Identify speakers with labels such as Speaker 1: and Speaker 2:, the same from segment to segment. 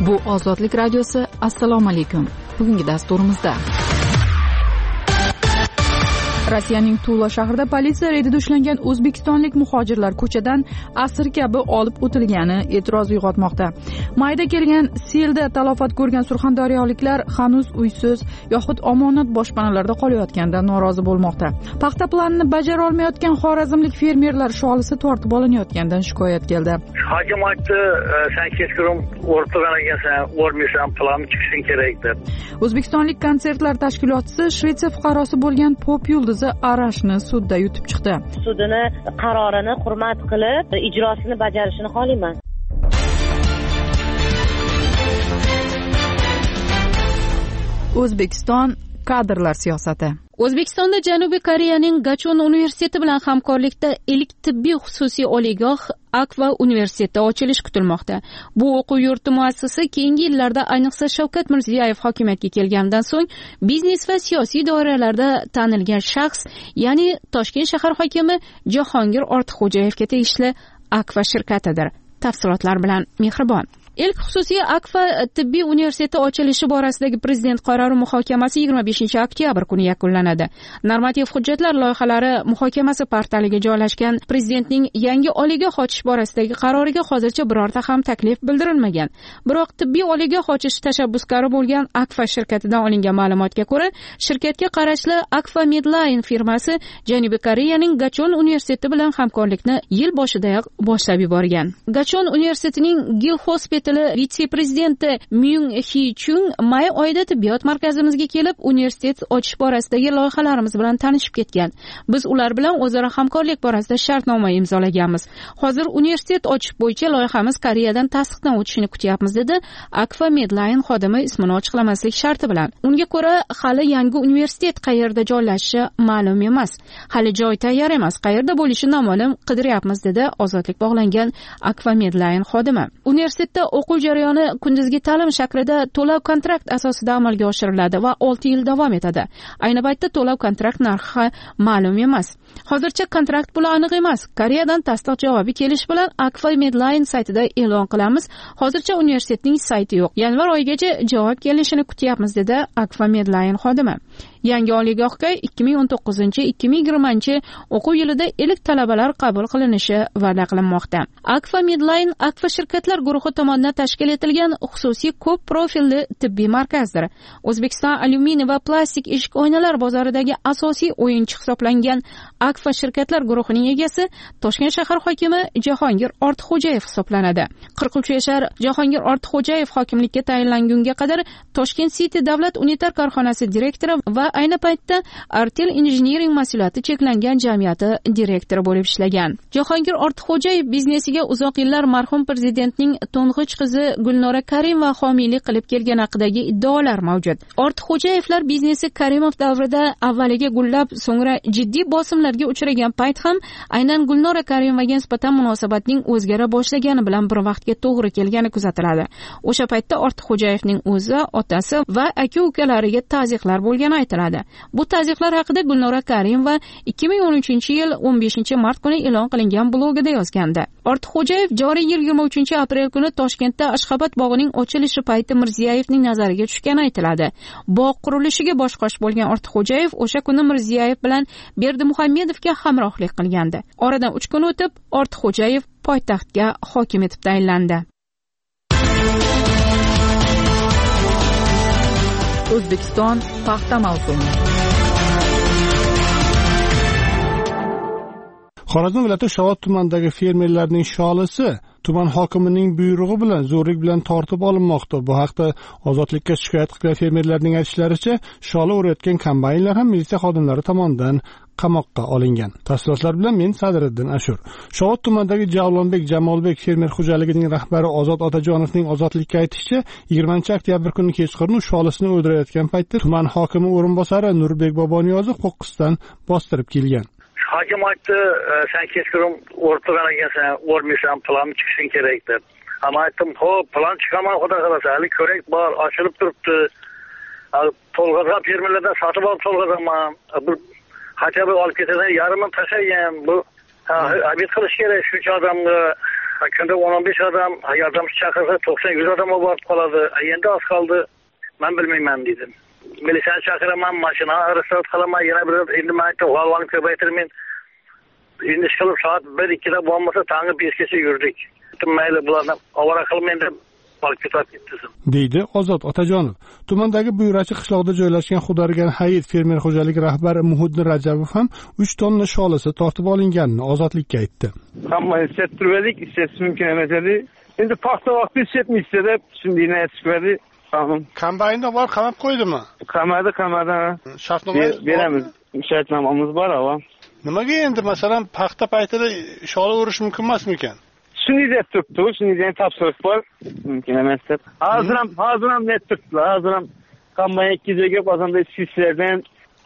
Speaker 1: Bu Ozodlik radiosi. Assalomu alaykum. Bugungi dasturimizda Rossiyaning Tula shahrida politsiya reydida ushlangan o'zbekistonlik muhojirlar ko'chadan asir kabi olib o'tilgani e'tiroz uyg'otmoqda. Mayda kelgan selda talafot ko'rgan surxondaryoliklar hanuz uysiz yoxud omonat boshpanalarda qolayotganidan norozi bo'lmoqda. Paxta planini bajara olmayotgan xorazmlik fermerlar sholisi tortib olinayotganidan shikoyat keldi.
Speaker 2: Hokim aytdi, sen kechqurun o'rtagan ekansan, o'rmaysan, planni chiqishing kerak deb.
Speaker 1: O'zbekistonlik konsertlar tashkilotchisi Shvetsiya fuqarosi bo'lgan Pop Yulduzi Arashni sudda yutib chiqdi.
Speaker 3: Sudini qarorini hurmat qilib, ijrosini bajarishini xohlayman.
Speaker 1: O'zbekiston kadrlar siyosati.
Speaker 4: O'zbekistonda Janubiy Koreyaning Gachon universiteti bilan hamkorlikda ilk tibbiy xususiy oliygoh Akva universiteti ochilishi kutilmoqda. Bu o'quv yurti muassisi keyingi yillarda ayniqsa Shavkat Mirziyoyev hokimiyatga kelgandan so'ng biznes va siyosiy doiralarda tanilgan shaxs, ya'ni Toshkent shahar hokimi Jahongir Ortiqxo'jayevga tegishli Akva shirkatidir. Tafsilotlar bilan Mehribon. Ilk xususiy Akva tibbiy universiteti ochilishi borasidagi prezident qarori muhokamasi 25-oktyabr kuni yakunlanadi. Normativ hujjatlar loyihalari muhokamasi portaliga joylashgan prezidentning yangi oliygoh ochish borasidagi qaroriga hozircha birorta ham taklif bildirilmagan. Biroq tibbiy oliygoh ochish tashabbuskori bo'lgan Akva shirkatidan olingan ma'lumotga ko'ra, shirkatga qarashli Akva Medline firmasi Janubiy Koreyaning Gachon universiteti bilan hamkorlikni yil boshidayoq boshlab yuborgan. Gachon universitetining Gil Hospital vitse-prezidenti Myung Hee Chung may oyida tibbiyot markazimizga kelib, universitet ochish borasidagi loyihalarimiz bilan tanishib ketgan. Biz ular bilan o'zaro hamkorlik borasida shartnoma imzolaganmiz. Hozir universitet ochish bo'yicha loyihamiz Koreyadan tasdiqdan o'tishini kutyapmiz, dedi Akva Medline xodimi ismini ochiqlamaslik sharti bilan. Unga ko'ra, hali yangi universitet qayerda joylashishi ma'lum emas. Hali joy tayyor emas, qayerda bo'lishi noma'lum, qidiryapmiz, dedi ozodlik bog'langan Akva Medline xodimi. Universitetda o'quv jarayoni kunduzgi ta'lim shaklida to'lov kontrakt asosida amalga oshiriladi va 6 yil davom etadi. Ayni paytda to'lov kontrakt narxi ma'lum emas. Hozircha kontrakt puli aniq emas. Koreyadan tasdiq javobi kelish bilan Akva Medline saytida e'lon qilamiz. Hozircha universitetning sayti yo'q. Yanvar oyigacha javob kelishini kutyapmiz, dedi Akva Medline xodimi. Yangi oliygohga 2019-2020 o'quv yilida ilk talabalar qabul qilinishi va'da qilinmoqda. Akva Medline Akva shirkatlar guruhi tomonidan tashkil etilgan xususiy ko'p profilli tibbiy markazdir. O'zbekiston alyuminiy va plastik eshik oynalar bozoridagi asosiy o'yinchi hisoblangan Akva shirkatlar guruhining egasi Toshkent shahar hokimi Jahongir Ortiqxo'jayev hisoblanadi. 43 yashar Jahongir Ortiqxo'jayev hokimlikka tayinlangunga qadar Toshkent City davlat unitar korxonasi direktori va ayni paytda Artel Engineering mahsuloti cheklangan jamiyati direktori bo'lib ishlagan. Jahongir Ortiqxo'jayev biznesiga uzoq yillar marhum prezidentning to'ng'ich qizi Gulnora Karimova homiylik qilib kelgan haqidagi iddaolar mavjud. Ortiqxo'jayevlar biznesi Karimov davrida avvaliga gullab, so'ngra jiddiy bosimlarga uchragan payt ham aynan Gulnora Karimovaga nisbatan munosabatning o'zgara boshlagani bilan bir vaqtga to'g'ri kelgani kuzatiladi. O'sha paytda Ortiqxo'jayevning o'zi, otasi va aka-ukalariga ta'ziqlar bo'lgani aytiladi. Bu ta'ziqlar haqida Gulnora Karimova 2013-yil 15-mart kuni e'lon qilingan blogida yozgandi. Ortiqxo'jayev joriy yil 23-aprel kuni Toshkentda Ashxobod bog'ining ochilishi payti Mirziyoyevning nazariga tushgani aytiladi. Bog' qurilishiga bosh-qosh bo'lgan Ortiqxo'jayev o'sha kuni Mirziyoyev bilan Berdimuhammedovga hamrohlik qilgandi. Oradan 3 kun o'tib, Ortiqxo'jayev poytaxtga hokim etib tayinlandi.
Speaker 1: O'zbekiston paxta mavsumi.
Speaker 5: Xorazm viloyati Shovot tumanidagi fermerlarning sholisi tuman hokimining buyrug'i bilan zo'rlik bilan tortib olinmoqda. Bu haqda Ozodlikka shikoyat qilgan fermerlarning aytishlaricha, shola o'rayotgan kombaynlar ham militsiya xodimlari tomonidan qamoqqa olingan. Tafsilotlar bilan men Sadriddin Ashur. Shovot tumanidagi Javlonbek Jamolbek fermer xo'jaligining rahbari Ozod Otajonovning Ozodlikka aytishicha, 20-oktyabr kuni kechqurun sholisini o'ldirayotgan paytda tuman hokimi o'rinbosari Nurbek Boboniyozov qo'qqisdan bostirib kelgan.
Speaker 2: Hokim aytdi, sen kechqurun o'rtagan ekansan, o'rmaysan, planni chiqishing kerak deb. Ama aytdim, xo'p, plan chiqaman, xudo xolasa, hali ko'rak bor, ochilib turibdi. To'lg'azab fermerlardan sotib olib to'lg'azaman. Bir hatto bir olib ketadan yarmini tashlagan. Bu obed qilish kerak shuncha odamga. Kunda 10-15 odam yordamchi chaqirsa 90-100 odam borib qoladi. Endi oz qoldi. Men bilmayman dedim. Militsiyani chaqiraman, mashina restavrat qilaman, yana bir endi men aytdim, valvani ko'paytirmen. Endi ishqilib soat 1-2da bo'lmasa tong'i 5gacha yurdik. Mayli bularni avara qilmayman deb olib ketdim.
Speaker 5: deydi Ozod Otajonov. Tumandagi Buyrachi qishloqida joylashgan Xudoorgan Hayit fermer xo'jaligi rahbari Muhiddin Rajabov ham 3 tonna sholisi tortib olinganini ozodlikka aytdi.
Speaker 6: Hamma settirdik, setish mumkin emas edi. Endi paxta vaqti setmaydi deb shunday aytishdi. Tamam.
Speaker 5: Kombaynda bor qamab qo'ydimi?
Speaker 6: Qamadi.
Speaker 5: Shartnoma
Speaker 6: beramiz. Shartnomamiz bor, ava.
Speaker 5: Nimaga endi masalan paxta paytida shola urish mumkin emasmikan?
Speaker 6: Shunday deb turibdi, shunday topshiriq bor. Mumkin emas deb. Hozir ham net turibdilar. Hozir ham kombayn 2 joyga bozonda ishchilardan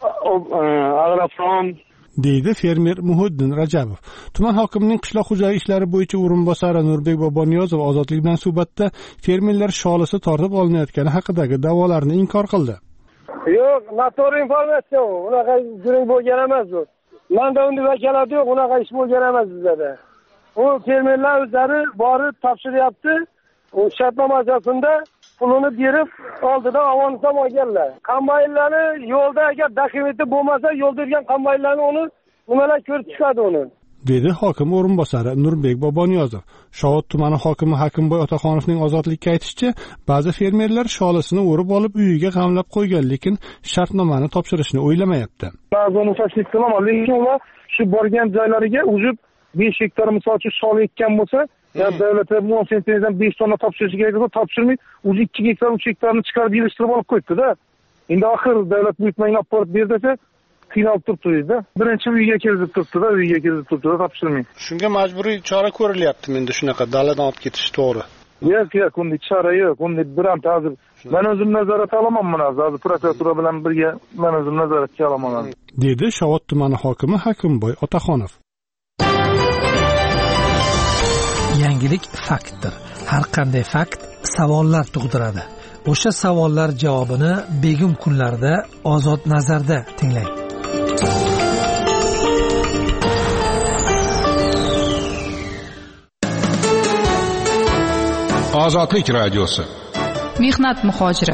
Speaker 6: agrofrom
Speaker 5: deydi fermer Muhiddin Rajabov. Tuman hokimining qishloq xo'jaligi ishlari bo'yicha o'rinbosari Nurbek Boboniyozov ozodlik bilan suhbatda fermerlar sholisi tortib olinayotgani haqidagi da'volarni inkor qildi.
Speaker 7: Yo'q, noto'g'ri informatsiya u. Unaqa juring bo'lgan emas u. Menda unday vakolat yo'q, unaqa ish bo'lgan emas bizlarda. U fermerlar o'zlari borib topshiryapti. U shartnoma asosida pulini berib oldidan avonsdan olganlar. Kombaynlarni yo'lda agar dokumenti bo'lmasa, yo'lda yurgan kombaynlarni uni nimalar ko'rib chiqadi uni. dedi hokim o'rinbosari Nurbek Boboniyozov. Shovot tumani hokimi Hakimboy Otaxonovning ozodlikka aytishicha, ba'zi fermerlar sholisini o'rib olib uyiga g'amlab qo'ygan, lekin shartnomani topshirishni o'ylamayapti. Ba'zini tashlab qilaman, lekin ular shu borgan joylariga uzib 5 hektar misol uchun shola ekkan bo'lsa, ya davlat muassasasidan 5 tonna topshirish kerak bo'lsa, topshirmay, o'zi 2 hektar, 3 hektarni chiqarib yig'ishtirib olib qo'yibdi-da. Endi oxir davlat buyurtmani olib borib berdi, qiynalib turibdi-da. Birinchi uyga kelib turibdi-da, topshirmay.
Speaker 5: Shunga majburiy chora ko'rilyaptimi endi shunaqa daladan olib ketish to'g'ri?
Speaker 7: Yo'q, unda chora yo'q. Unda bironta hozir men o'zim nazorat olaman buni. Hozir prokuratura bilan birga men o'zim nazoratga olaman.
Speaker 5: dedi Shovot tumani hokimi Hakimboy Otaxonov.
Speaker 8: Yangilik faktdir. Har qanday fakt savollar tug'diradi. O'sha savollar javobini begim kunlarda Ozod nazarda tinglang.
Speaker 9: Ozodlik radiosi.
Speaker 1: Mehnat muhojiri.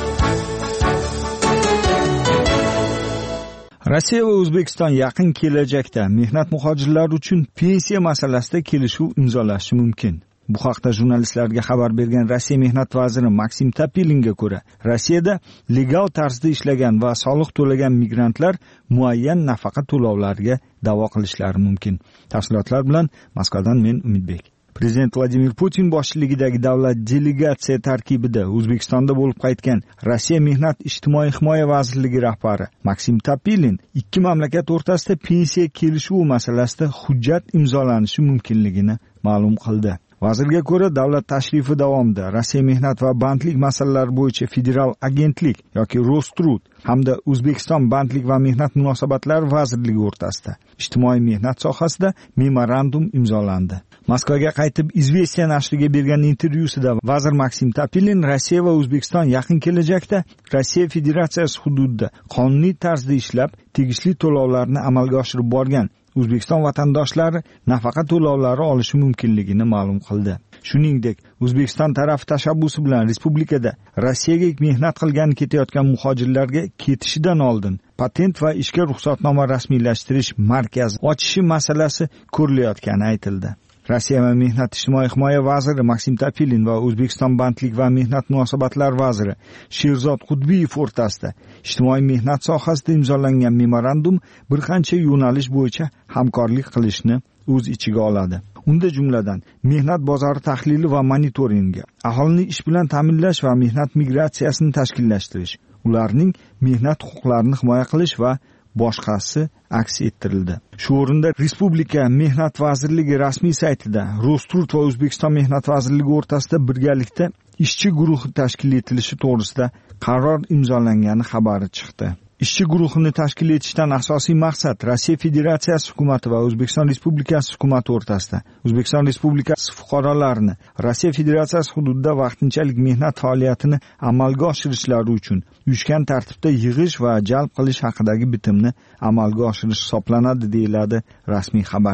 Speaker 10: Rossiya va O'zbekiston yaqin kelajakda mehnat muhojirlari uchun pensiya masalasida kelishuv imzolashi mumkin. Bu haqda jurnalistlarga xabar bergan Rossiya mehnat vaziri Maksim Topilinga ko'ra, Rossiyada legal tarzda ishlagan va soliq to'lagan migrantlar muayyan nafaqa to'lovlariga da'vo qilishlari mumkin. Tafsilotlar bilan Moskvadan men Umidbek. Prezident Vladimir Putin boshchiligidagi davlat delegatsiya tarkibida O'zbekistonda bo'lib qaytgan Rossiya Mehnat ijtimoiy himoya vazirligi rahbari Maksim Topilin ikki mamlakat o'rtasida pensiya kelishuvi masalasida hujjat imzolanishi mumkinligini ma'lum qildi. Vazirga ko'ra, davlat tashrifi davomida Rossiya mehnat va bandlik masalalari bo'yicha federal agentlik yoki Rostrud hamda O'zbekiston bandlik va mehnat munosabatlari vazirligi o'rtasida ijtimoiy mehnat sohasida memorandum imzolandi. Moskvaga qaytib Izvestiya nashriga bergan intervyusida vazir Maksim Topilin Rossiya va O'zbekiston yaqin kelajakda Rossiya Federatsiyasi hududida qonuniy tarzda ishlab, tegishli to'lovlarni amalga oshirib borgan O'zbekiston vatandoshlari nafaqa to'lovlari olishi mumkinligini ma'lum qildi. Shuningdek, O'zbekiston tarafi tashabbusi bilan respublikada Rossiyaga mehnat qilgan ketayotgan muhojirlarga ketishidan oldin patent va ishga ruxsatnoma rasmiylashtirish markazi ochishi masalasi ko'rilayotgani aytildi. Rossiya va mehnat ijtimoiy himoya vaziri Maksim Topilin va O'zbekiston bandlik va mehnat munosabatlari vaziri Sherzod Qudbiyev o'rtasida ijtimoiy mehnat sohasida imzolangan memorandum bir qancha yo'nalish bo'yicha hamkorlik qilishni o'z ichiga oladi. Unda jumladan mehnat bozori tahlili va monitoringi, aholini ish bilan ta'minlash va mehnat migratsiyasini tashkillashtirish, ularning mehnat huquqlarini himoya qilish va boshqasi aks ettirildi. Shu o'rinda Respublika Mehnat vazirligi rasmiy saytida Rostrud va O'zbekiston Mehnat vazirligi o'rtasida birgalikda ishchi guruhi tashkil etilishi to'g'risida qaror imzolangani xabari chiqdi. Ishchi guruhini tashkil etishdan asosiy maqsad Rossiya Federatsiyasi hukumati va O'zbekiston Respublikasi hukumati o'rtasida O'zbekiston Respublikasi fuqarolarini Rossiya Federatsiyasi hududida vaqtinchalik mehnat faoliyatini amalga oshirishlari uchun uyushgan tartibda yig'ish va jalb qilish haqidagi bitimni amalga oshirish hisoblanadi, deyiladi rasmiy xabarda.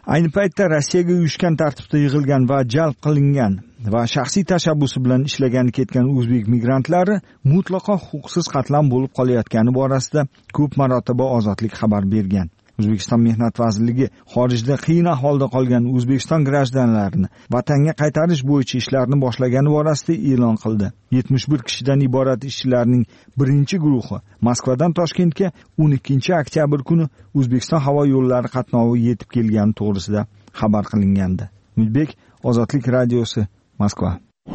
Speaker 10: Ayni paytda Rossiyaga uyushgan tartibda yig'ilgan va jalb qilingan va shaxsiy tashabbusi bilan ishlagani ketgan o'zbek migrantlari mutlaqo huquqsiz qatlam bo'lib qolayotgani borasida ko'p marotaba Ozodlik xabar bergan. O'zbekiston Mehnat vazirligi xorijda qiyin ahvolda qolgan O'zbekiston grajdanlarini vatanga qaytarish bo'yicha ishlarni boshlagani borasida e'lon qildi. 71 kishidan iborat ishchilarning birinchi guruhi Moskvadan Toshkentga 12 oktyabr kuni O'zbekiston havo yo'llari qatnovi yetib kelgani to'g'risida xabar qilingandi. Umidbek, Ozodlik radiosi, Moskva.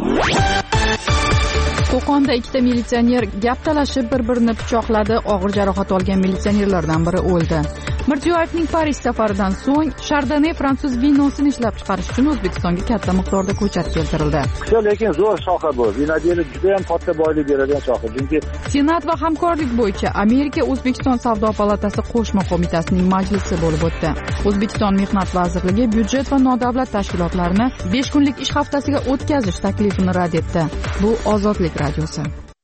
Speaker 1: Qo'qonda ikkita militsioner gap talashib bir-birini pichoqladi. Og'ir jarohat olgan militsionerlardan biri o'ldi. Mirziyoyevning Parij safaridan so'ng Chardonnay fransuz vinosini ishlab chiqarish uchun O'zbekistonga katta miqdorda ko'chat keltirildi.
Speaker 9: Lekin zo'r soha bu. Vinodeli juda ham katta boylik beradigan soha. Chunki
Speaker 1: Senat va hamkorlik bo'yicha Amerika O'zbekiston savdo palatasi qo'shma qo'mitasining majlisi bo'lib o'tdi. O'zbekiston Mehnat vazirligi byudjet va nodavlat tashkilotlarini 5 kunlik ish haftasiga o'tkazish taklifini rad etdi. Bu Ozodlik radiosi.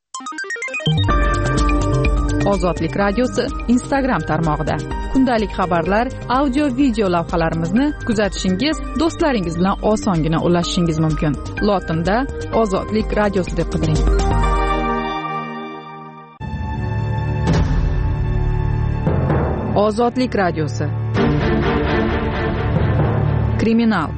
Speaker 1: Ozodlik radiosi Instagram tarmog'ida kundalik xabarlar, audio video lavhalarimizni kuzatishingiz, do'stlaringiz bilan osongina ulashishingiz mumkin. Lotinda Ozodlik radiosi deb qidiring. Ozodlik radiosi. Kriminal.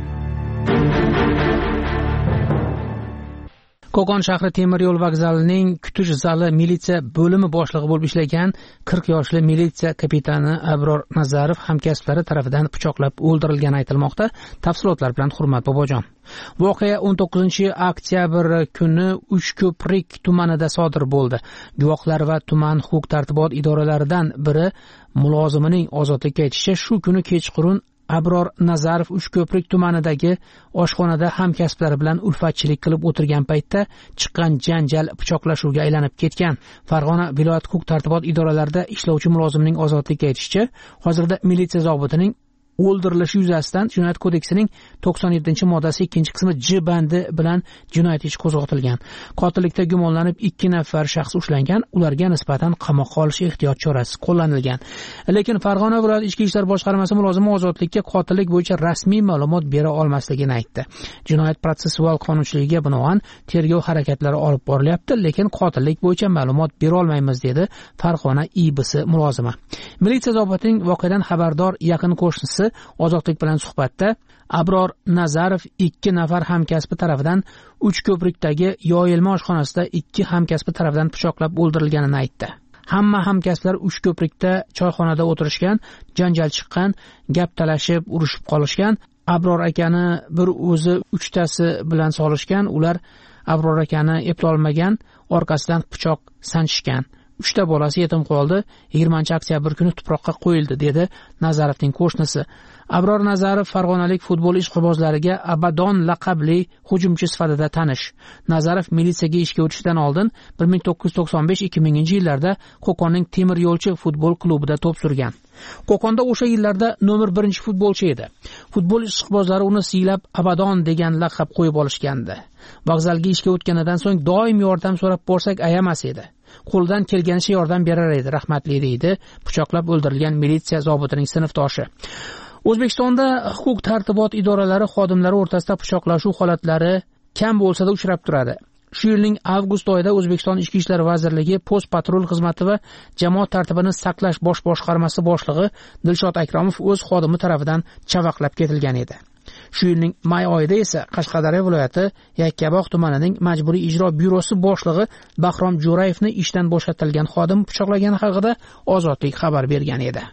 Speaker 11: Qo'qon shahri temir yo'l vokzalining kutish zali militsiya bo'limi boshlig'i bo'lib ishlagan 40 yoshli militsiya kapitani Abror Nazarov hamkasblari tomonidan pichoqlab o'ldirilgani aytilmoqda. Tafsilotlar bilan Hurmat Bobojon. Voqea 19 oktyabr kuni Uchko'prik tumanida sodir bo'ldi. Guvohlar va tuman huquq-tartibot idoralaridan biri mulozimining ozodlikka aytishicha, shu kuni kechqurun Abror Nazarov Uchko'prik tumanidagi oshxonada hamkasblari bilan ulfatchilik qilib o'tirgan paytda chiqqan janjal pichoqlashuvga aylanib ketgan. Farg'ona viloyat huquq-tartibot idoralarida ishlovchi mulozimning ozodlikka aytishicha, hozirda militsiya zobitining o'ldirilishi yuzasidan Jinoyat kodeksining 97-moddasi 2-qismi J bandi bilan jinoyat ishi qo'zg'atilgan. Qotillikda gumonlanib 2 nafar shaxs ushlangan, ularga nisbatan qamoqqa olish ehtiyot chorasi qo'llanilgan. Lekin Farg'ona viloyat ichki ishlar boshqarmasi mulozimi ozodlikka qotillik bo'yicha rasmiy ma'lumot bera olmasligini aytdi. Jinoyat protsessual qonunchiligiga binoan tergov harakatlari olib borilyapti, lekin qotillik bo'yicha ma'lumot bera olmaymiz dedi Farg'ona IBS mulozimi. Militsiya zobitining voqeadan xabardor yaqin qo'shnisi Ozodlik bilan suhbatda Abror Nazarov 2 nafar hamkasbi tomonidan Uchko'prikdagi yoyilma oshxonasida 2 hamkasbi tomonidan pichoqlab o'ldirilganini aytdi. Hamma hamkasblar Uchko'prikda choyxonada o'tirishgan, janjal chiqqan, gap talashib, urushib qolishgan. Abror akani bir o'zi 3tasi bilan solishgan, ular Abror akani eplolmagan, orqasidan pichoq sanchishgan. 3 ta bolasi yetim qoldi. 20-oktyabr kuni tuproqqa qo'yildi, dedi Nazarovning qo'shnisi. Abror Nazarov farg'onalik futbol ishqibozlariga Abadon laqabli hujumchi sifatida tanish. Nazarov militsiyaga ishga o'tishdan oldin 1995-2000 yillarda Qo'qonning temir yo'lchi futbol klubida to'p surgan. Qo'qonda o'sha yillarda nomer 1 futbolchi edi. Futbol ishqibozlari uni siylab Abadon degan laqab qo'yib olishgandi. Vokzalga ishga o'tganidan so'ng doim yordam so'rab borsak ayamas edi. Qo'ldan kelganicha yordam berar edi, rahmatli deydi pichoqlab o'ldirilgan militsiya zobitining sinfdoshi. O'zbekistonda huquq-tartibot idoralari xodimlari o'rtasida pichoqlashuv holatlari kam bo'lsa-da uchrab turadi. Shu yilning avgust oyida O'zbekiston Ichki ishlar vazirligi post patrul xizmati va jamoat tartibini saqlash bosh boshqarmasi boshlig'i Dilshod Akromov o'z xodimi tomonidan chavaqlab ketilgan edi. Shu yilning may oyida esa Qashqadaryo viloyati Yakkabog' tumanining majburiy ijro byurosi boshlig'i Bahrom Jo'rayevni ishdan bo'shatilgan xodim pichoqlagani haqida Ozodlik xabar bergan edi.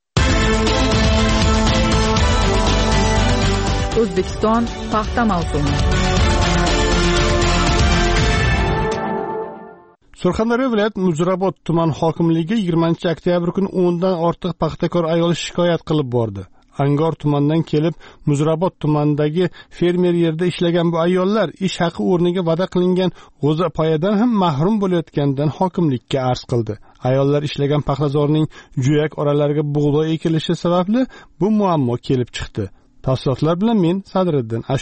Speaker 1: O'zbekiston paxta mavsumi.
Speaker 5: Surxondaryo viloyat Muzrabot tuman hokimligi 20-oktyabr kuni 10 dan ortiq paxtakor ayol shikoyat qilib bordi. Angor tumanidan kelib Muzrabot tumanidagi fermer yerda ishlagan bu ayollar ish haqi o'rniga va'da qilingan g'o'zapoyadan ham mahrum bo'layotganidan hokimlikka arz qildi. Ayollar ishlagan paxtazorning juyak oralariga bug'doy ekilishi sababli bu muammo kelib chiqdi. Tafsilotlar bilan men Sadriddin Ashur.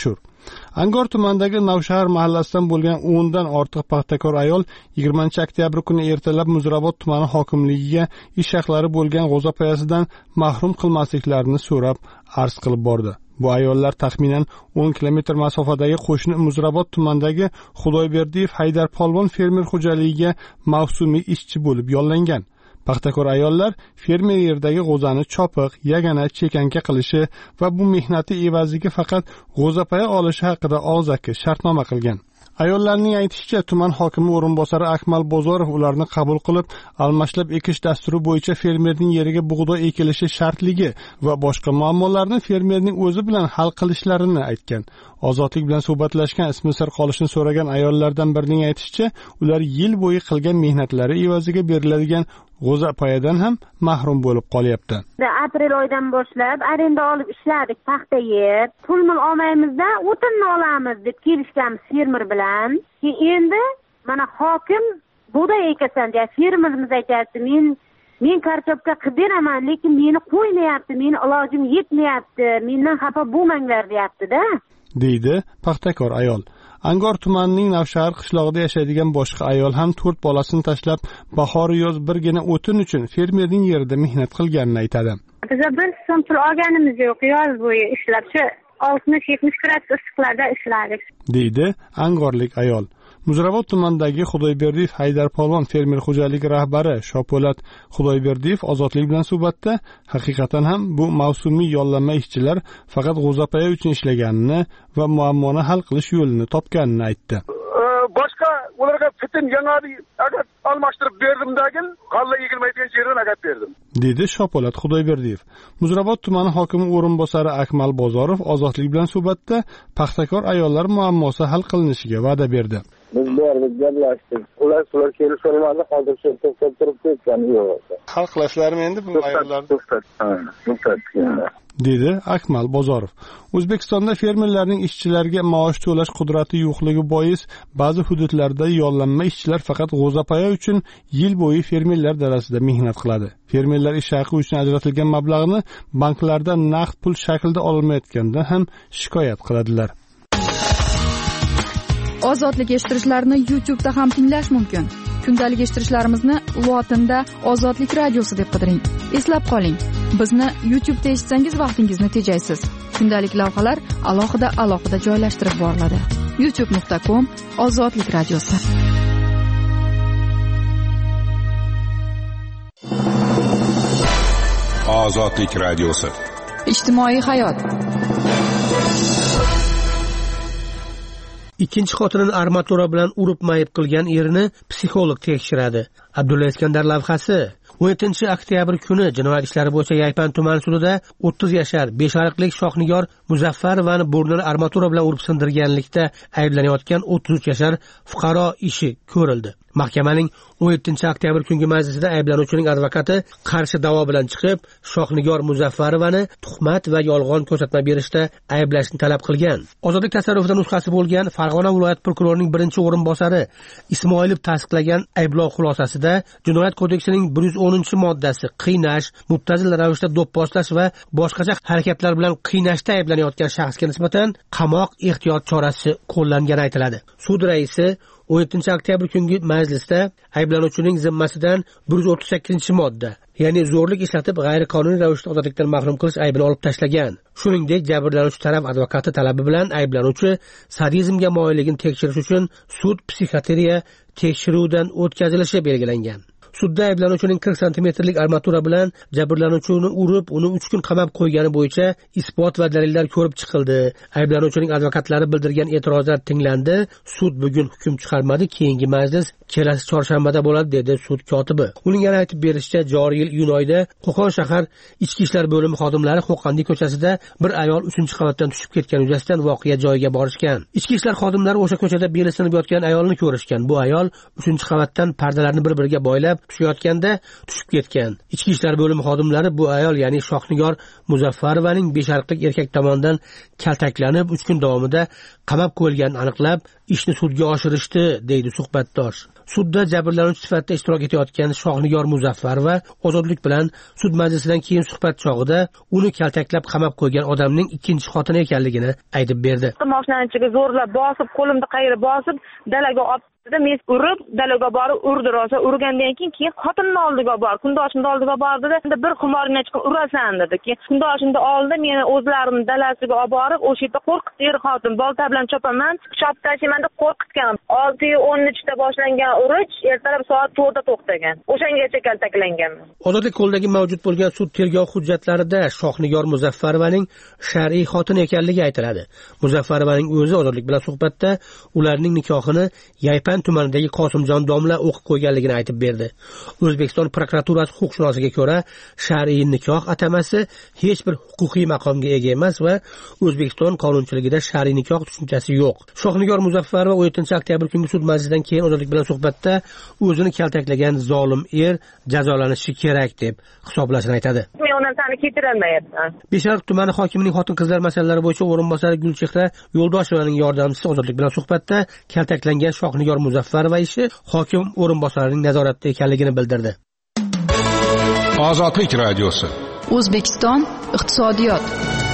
Speaker 5: Angor tumanidagi Navshahar mahallasidan bo'lgan 10 dan ortiq paxtakor ayol 20-oktyabr kuni ertalab Muzrabot tumani hokimligiga ish haqlari bo'lgan g'o'zapayasidan mahrum qilmasliklarini so'rab arz qilib bordi. Bu ayollar taxminan 10 kilometr masofadagi qo'shni Muzrabot tumanidagi Xudoyberdiyev Haydar Polvon fermer xo'jaligiga mavsumiy ishchi bo'lib yollangan. Paxtakor ayollar fermer yerdagi g'o'zani chopiq, yagana, chekanka qilishi va bu mehnati evaziga faqat g'o'zapaya olishi haqida og'zaki shartnoma qilgan. Ayollarning aytishicha, tuman hokimi o'rinbosari Akmal Bozorov ularni qabul qilib, almashlab ekish dasturi bo'yicha fermerning yeriga bug'doy ekilishi shartligi va boshqa muammolarni fermerning o'zi bilan hal qilishlarini aytgan. Ozodlik bilan suhbatlashgan ismi sir qolishini so'ragan ayollardan birining aytishicha, ular yil bo'yi qilgan mehnatlari evaziga beriladigan g'o'zapayadan ham mahrum bo'lib qolyapti.
Speaker 3: Aprel oyidan boshlab arenda olib ishladik, paxta yer, pul olmaymizda o'tinni olamiz deb kelishganmiz fermer bilan. Endi mana hokim bug'doy ekasan deya fermerimiz aytayapti, men kartopka qilib beraman, lekin meni qo'ymayapti, meni ilojim yetmayapti, mendan xafa bo'lmanglar deyapti-da, deydi
Speaker 5: paxtakor ayol. Angor tumanining Navshahar qishlog'ida yashaydigan boshqa ayol ham 4 bolasini tashlab bahor yoz birgina o'tin uchun fermerning yerida mehnat qilganini aytadi.
Speaker 12: Biz bir so'm pul olganimiz yo'q, yoz bo'yi ishlab shu 60-70 gradus issiqlarda ishladik, deydi
Speaker 5: angorlik ayol. Muzrabot tumanidagi Xudoyberdiyev Haydar Polvon fermer xo'jaligi rahbari Shopolat Xudoyberdiyev Ozodlik bilan suhbatda haqiqatan ham bu mavsumiy yollanma ishchilar faqat g'o'zapaya uchun ishlaganini va muammoni hal qilish yo'lini topganini aytdi.
Speaker 9: Boshqa ularga fitin yangi agat almashtirib berdimdagin, qalla egilmaydigan yerdan agat berdim, dedi
Speaker 5: Shopolat Xudoyberdiyev. Muzrabot tumani hokimi o'rinbosari Akmal Bozorov Ozodlik bilan suhbatda paxtakor ayollar muammosi hal qilinishiga va'da berdi.
Speaker 9: Biz gaplashdik. Ular kelib olmadi, hozircha to'xtab turib ketgani yo'q.
Speaker 5: Hal qilasizlarmi endi bu ayollarni? To'xtatdik. Dedi Akmal Bozorov. O'zbekistonda fermerlarning ishchilarga maosh to'lash qudrati yo'qligi bois ba'zi hududlarda yollanma ishchilar faqat g'o'zapaya uchun yil bo'yi fermerlar dalasida mehnat qiladi. Fermerlar ish haqi uchun ajratilgan mablag'ni banklardan naqd pul shaklida olmayotganidan ham shikoyat qiladilar.
Speaker 1: Ozodlik eshittirishlarni YouTube'da ham tinglash mumkin. Kundalik eshittirishlarimizni lotinda Ozodlik radiosi deb qidiring. Eslab qoling, bizni YouTube'da eshitsangiz vaqtingizni tejaysiz. Kundalik lavhalar alohida joylashtirib boriladi. youtube.com/Ozodlik radiosi.
Speaker 13: Ozodlik radiosi.
Speaker 1: Ijtimoiy hayot.
Speaker 14: Ikkinchi xotinini armatura bilan urib mayib qilgan erini psixolog tekshiradi. Abdulla Iskandar lavhasi 17-oktyabr kuni jinoyat ishlari bo'yicha Yaypan tuman sudida 30 yashar beshariqlik Shohnigor Muzaffarovani burnini armatura bilan urib sindirganlikda ayblanayotgan 33 yashar fuqaro ishi ko'rildi. Mahkamaning 17-oktyabr kungi majlisida ayblanuvchining advokati qarshi da'vo bilan chiqib, Shohnigor Muzaffarovani tuhmat va yolg'on ko'rsatma berishda ayblashni talab qilgan. Ozodlik tasarrufida nusxasi bo'lgan Farg'ona viloyat prokurorining birinchi o'rinbosari Ismoilov tasdiqlagan ayblov xulosasida Jinoyat kodeksining 110-moddasi qiynash, muttazil ravishda do'pposlash va boshqacha harakatlar bilan qiynashda ayblanayotgan shaxsga nisbatan qamoq ehtiyot chorasi qo'llangani aytiladi. Sud raisi 17-oktyabr kungi majlisda ayblanuvchining zimmasidan 138-modda, ya'ni zo'rlik ishlatib g'ayriqonuniy ravishda ozodlikdan mahrum qilish aybini olib tashlagan. Shuningdek, jabrlanuvchi taraf advokati talabi bilan ayblanuvchi sadizmga moyilligini tekshirish uchun sud psixiatriya tekshiruvidan o'tkazilishi belgilangan. Sudda ayblanuvchining 40 santimetrlik armatura bilan jabrlanuvchini urib, uni 3 kun qamab qo'ygani bo'yicha isbot va dalillar ko'rib chiqildi. Ayblanuvchining advokatlari bildirgan e'tirozlar tinglandi. Sud bugun hukm chiqarmadi, keyingi majlis kelasi chorshanbada bo'ladi, dedi sud kotibi. Uning yana aytib berishicha, joriy yil iyun oyida Qo'qon shahar ichki ishlar bo'limi xodimlari Qo'qondik ko'chasida bir ayol 3-qavatdan tushib ketgan yuzasidan voqea joyiga borishgan. Ichki ishlar xodimlari o'sha ko'chada beli sinib yotgan ayolni ko'rishgan. Bu ayol 3-qavatdan pardalarni bir-biriga boylab tushayotganda tushib ketgan. Ichki ishlar bo'limi xodimlari bu ayol, ya'ni Shohnigor Muzaffarovaning beshariqlik erkak tomonidan kaltaklanib 3 kun davomida qamab qo'yilganini aniqlab, ishni sudga oshirishdi, deydi suhbatdosh. sudda jabrlanuvchi sifatida ishtirok etayotgan Shohnigor Muzaffarova ozodlik bilan sud majlisidan keyin suhbat chog'ida uni kaltaklab qamab qo'ygan odamning ikkinchi xotini ekanligini aytib berdi.
Speaker 15: Mashinani ichiga zo'rlab bosib, qo'limni qayirib bosib, dalaga olib men urib, dalaga borib urdi rosa. Urgandan keyin xotinimni oldiga bor, kundoshimni oldiga bordida, bir xumorni chiqib urasan dedi. Keyin kundoshimni oldi, meni o'zlarimni dalasiga olib borib, o'sha yerda qo'rqitdi xotin. Bolta bilan chopaman, chop tashlayman deb qo'rqitgan. 6:13 boshlangan urush ertalab soat 4 da to'xtagan. O'shangacha kaltaklangan.
Speaker 14: Ozodlik qo'lidagi mavjud bo'lgan sud tergov hujjatlarida Shohnigor Muzaffarovaning shar'iy xotini ekanligi aytiladi. Muzaffarovaning o'zi ozodlik bilan suhbatda ularning nikohini Yaypan tumanidagi Qosimjon domla o'qib qo'yganligini aytib berdi. O'zbekiston prokuraturasi huquqshunosligiga ko'ra, shar'iy nikoh atamasi hech bir huquqiy maqomga ega emas va O'zbekiston qonunchiligida shar'iy nikoh tushunchasi yo'q. Shohnigor Muzaffarova 17-oktyabr kungi sud majlisidan keyin ozodlik bilan suhbatda o'zini kaltaklagan zolim er jazolanishi kerak deb hisoblashini aytadi.
Speaker 15: Men undan sani kechirolmayapman.
Speaker 14: Beshariq tumani hokimining xotin-qizlar masalalari bo'yicha o'rinbosari Gulchehra Yo'ldoshovaning yordamchisi ozodlik bilan suhbatda kaltaklangan Shohnigor Muzaffarova ishi hokim o'rinbosarining nazoratida ekanligini bildirdi.
Speaker 13: Ozodlik radiosi.
Speaker 1: O'zbekiston iqtisodiyot.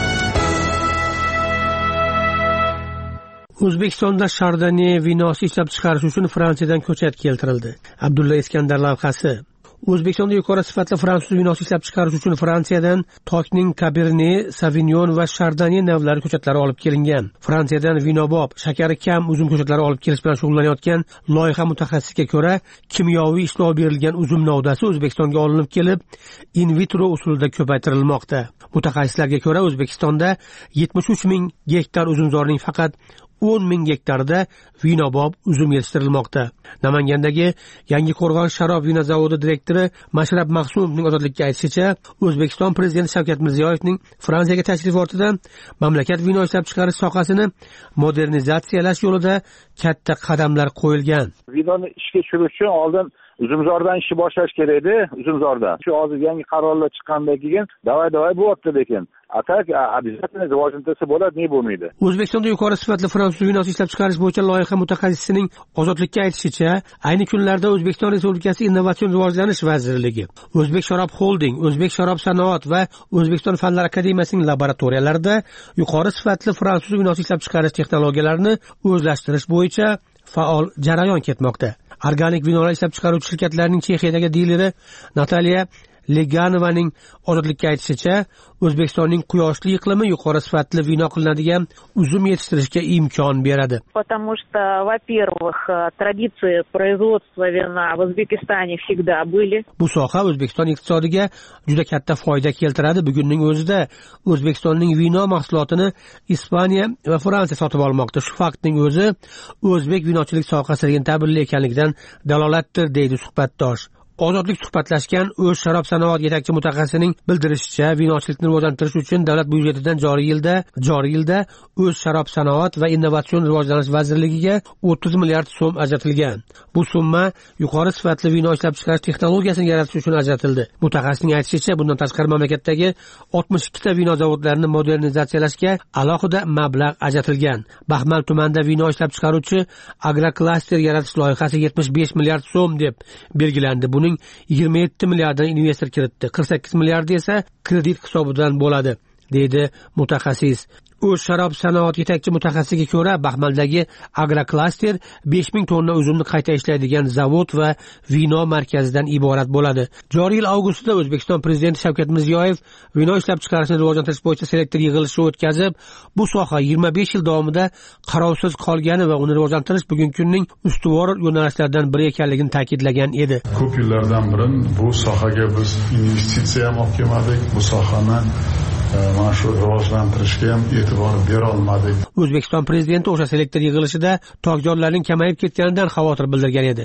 Speaker 14: O'zbekistonda Chardonnay vinosi ishlab chiqarish uchun Fransiyadan ko'chat keltirildi. Abdulla Iskandar lavhasi. O'zbekistonda yuqori sifatli fransuz vinosi ishlab chiqarish uchun Fransiyadan Tokning Cabernet Sauvignon va Chardonnay navlari ko'chatlari olib kelingan. Fransiyadan vinobob, shakari kam uzum ko'chatlari olib kelish bilan shug'ullanayotgan loyiha mutaxassisiga ko'ra, kimyoviy ishlov berilgan uzum novdasi O'zbekistonga olinib kelib, in vitro usulida ko'paytirilmoqda. Mutaxassislarga ko'ra, O'zbekistonda 73 ming gektar uzumzorning faqat 10 ming gektarda vinobob uzum yetishtirilmoqda. Namangandagi Yangi Qo'rg'on sharob vino zavodi direktori Mashrab Mahsumovning ozodlikka aytishicha, O'zbekiston prezidenti Shavkat Mirziyoyevning Fransiyaga tashrifi ortidan mamlakat vino ishlab chiqarish sohasini modernizatsiyalash yo'lida katta qadamlar qo'yilgan.
Speaker 16: Vinoni ishga tushirish uchun oldin uzumzordan ishni boshlash kerak edi, uzumzordan. Shu hozir yangi qarorlar chiqqandan keyin davay bo'lyapti lekin atak обязательно rivojlantirsa bo'ladi, ne bo'lmaydi.
Speaker 14: O'zbekistonda yuqori sifatli fransuz vinosi ishlab chiqarish bo'yicha loyiha mutaxassisining ozodlikka aytishicha, ayni kunlarda O'zbekiston Respublikasi Innovatsion rivojlanish vazirligi, O'zbek sharob holding, O'zbek sharob sanoat va O'zbekiston fanlar akademiyasining laboratoriyalarida yuqori sifatli fransuz vinosi ishlab chiqarish texnologiyalarini o'zlashtirish bo'yicha faol jarayon ketmoqda. Organik vinolar ishlab chiqaruvchi shirkatlarning Chexiyadagi dileri Nataliya Leganovaning ozodlikka aytishicha, O'zbekistonning quyoshli iqlimi yuqori sifatli vino qilinadigan uzum yetishtirishga imkon beradi.
Speaker 15: Потому что, во-первых, традиции производства вина в O'zbekistone всегда были.
Speaker 14: Bu soha O'zbekiston iqtisodiga juda katta foyda keltiradi. Bugunning o'zida O'zbekistonning vino mahsulotini Ispaniya va Fransiya sotib olmoqda. Shu faktning o'zi o'zbek vinochilik sohasiga rentabilli ekanligidan dalolatdir, deydi suhbatdosh. Ozodlik suhbatlashgan o'z sharob sanoat yetakchi mutaxassisining bildirishicha, vinochilikni rivojlantirish uchun davlat byudjetidan joriy yilda o'z sharob sanoat va innovatsion rivojlanish vazirligiga 30 milliard so'm ajratilgan. Bu summa yuqori sifatli vino ishlab chiqarish texnologiyasini yaratish uchun ajratildi. Mutaxassisning aytishicha, bundan tashqari mamlakatdagi 62 ta vino zavodlarini modernizatsiyalashga alohida mablag' ajratilgan. Baxmal tumanida vino ishlab chiqaruvchi agroklaster yaratish loyihasi 75 milliard so'm deb belgilandi. Buning 27 milliarddan investor kiritdi, 48 milliardi esa kredit hisobidan bo'ladi, deydi mutaxassis. O'z sharob sanoat yetakchi mutaxassisiga ko'ra, Baxmaldagi agroklaster 5000 tonna uzumni qayta ishlaydigan zavod va vino markazidan iborat bo'ladi. Joriy yil avgustda O'zbekiston prezidenti Shavkat Mirziyoyev vino ishlab chiqarishni rivojlantirish bo'yicha selektor yig'ilishi o'tkazib, bu soha 25 yil davomida qarovsiz qolgani va uni rivojlantirish bugungi kunning ustuvor yo'nalishlardan biri ekanligini ta'kidlagan edi.
Speaker 17: Ko'p yillardan beri bu sohaga biz investitsiya ham olib kelmadik, bu sohani mana shu rivojlantirishga ham e'tibor bera olmadik.
Speaker 14: O'zbekiston prezidenti o'sha selektor yig'ilishida tokzorlarning kamayib ketganidan xavotir bildirgan edi.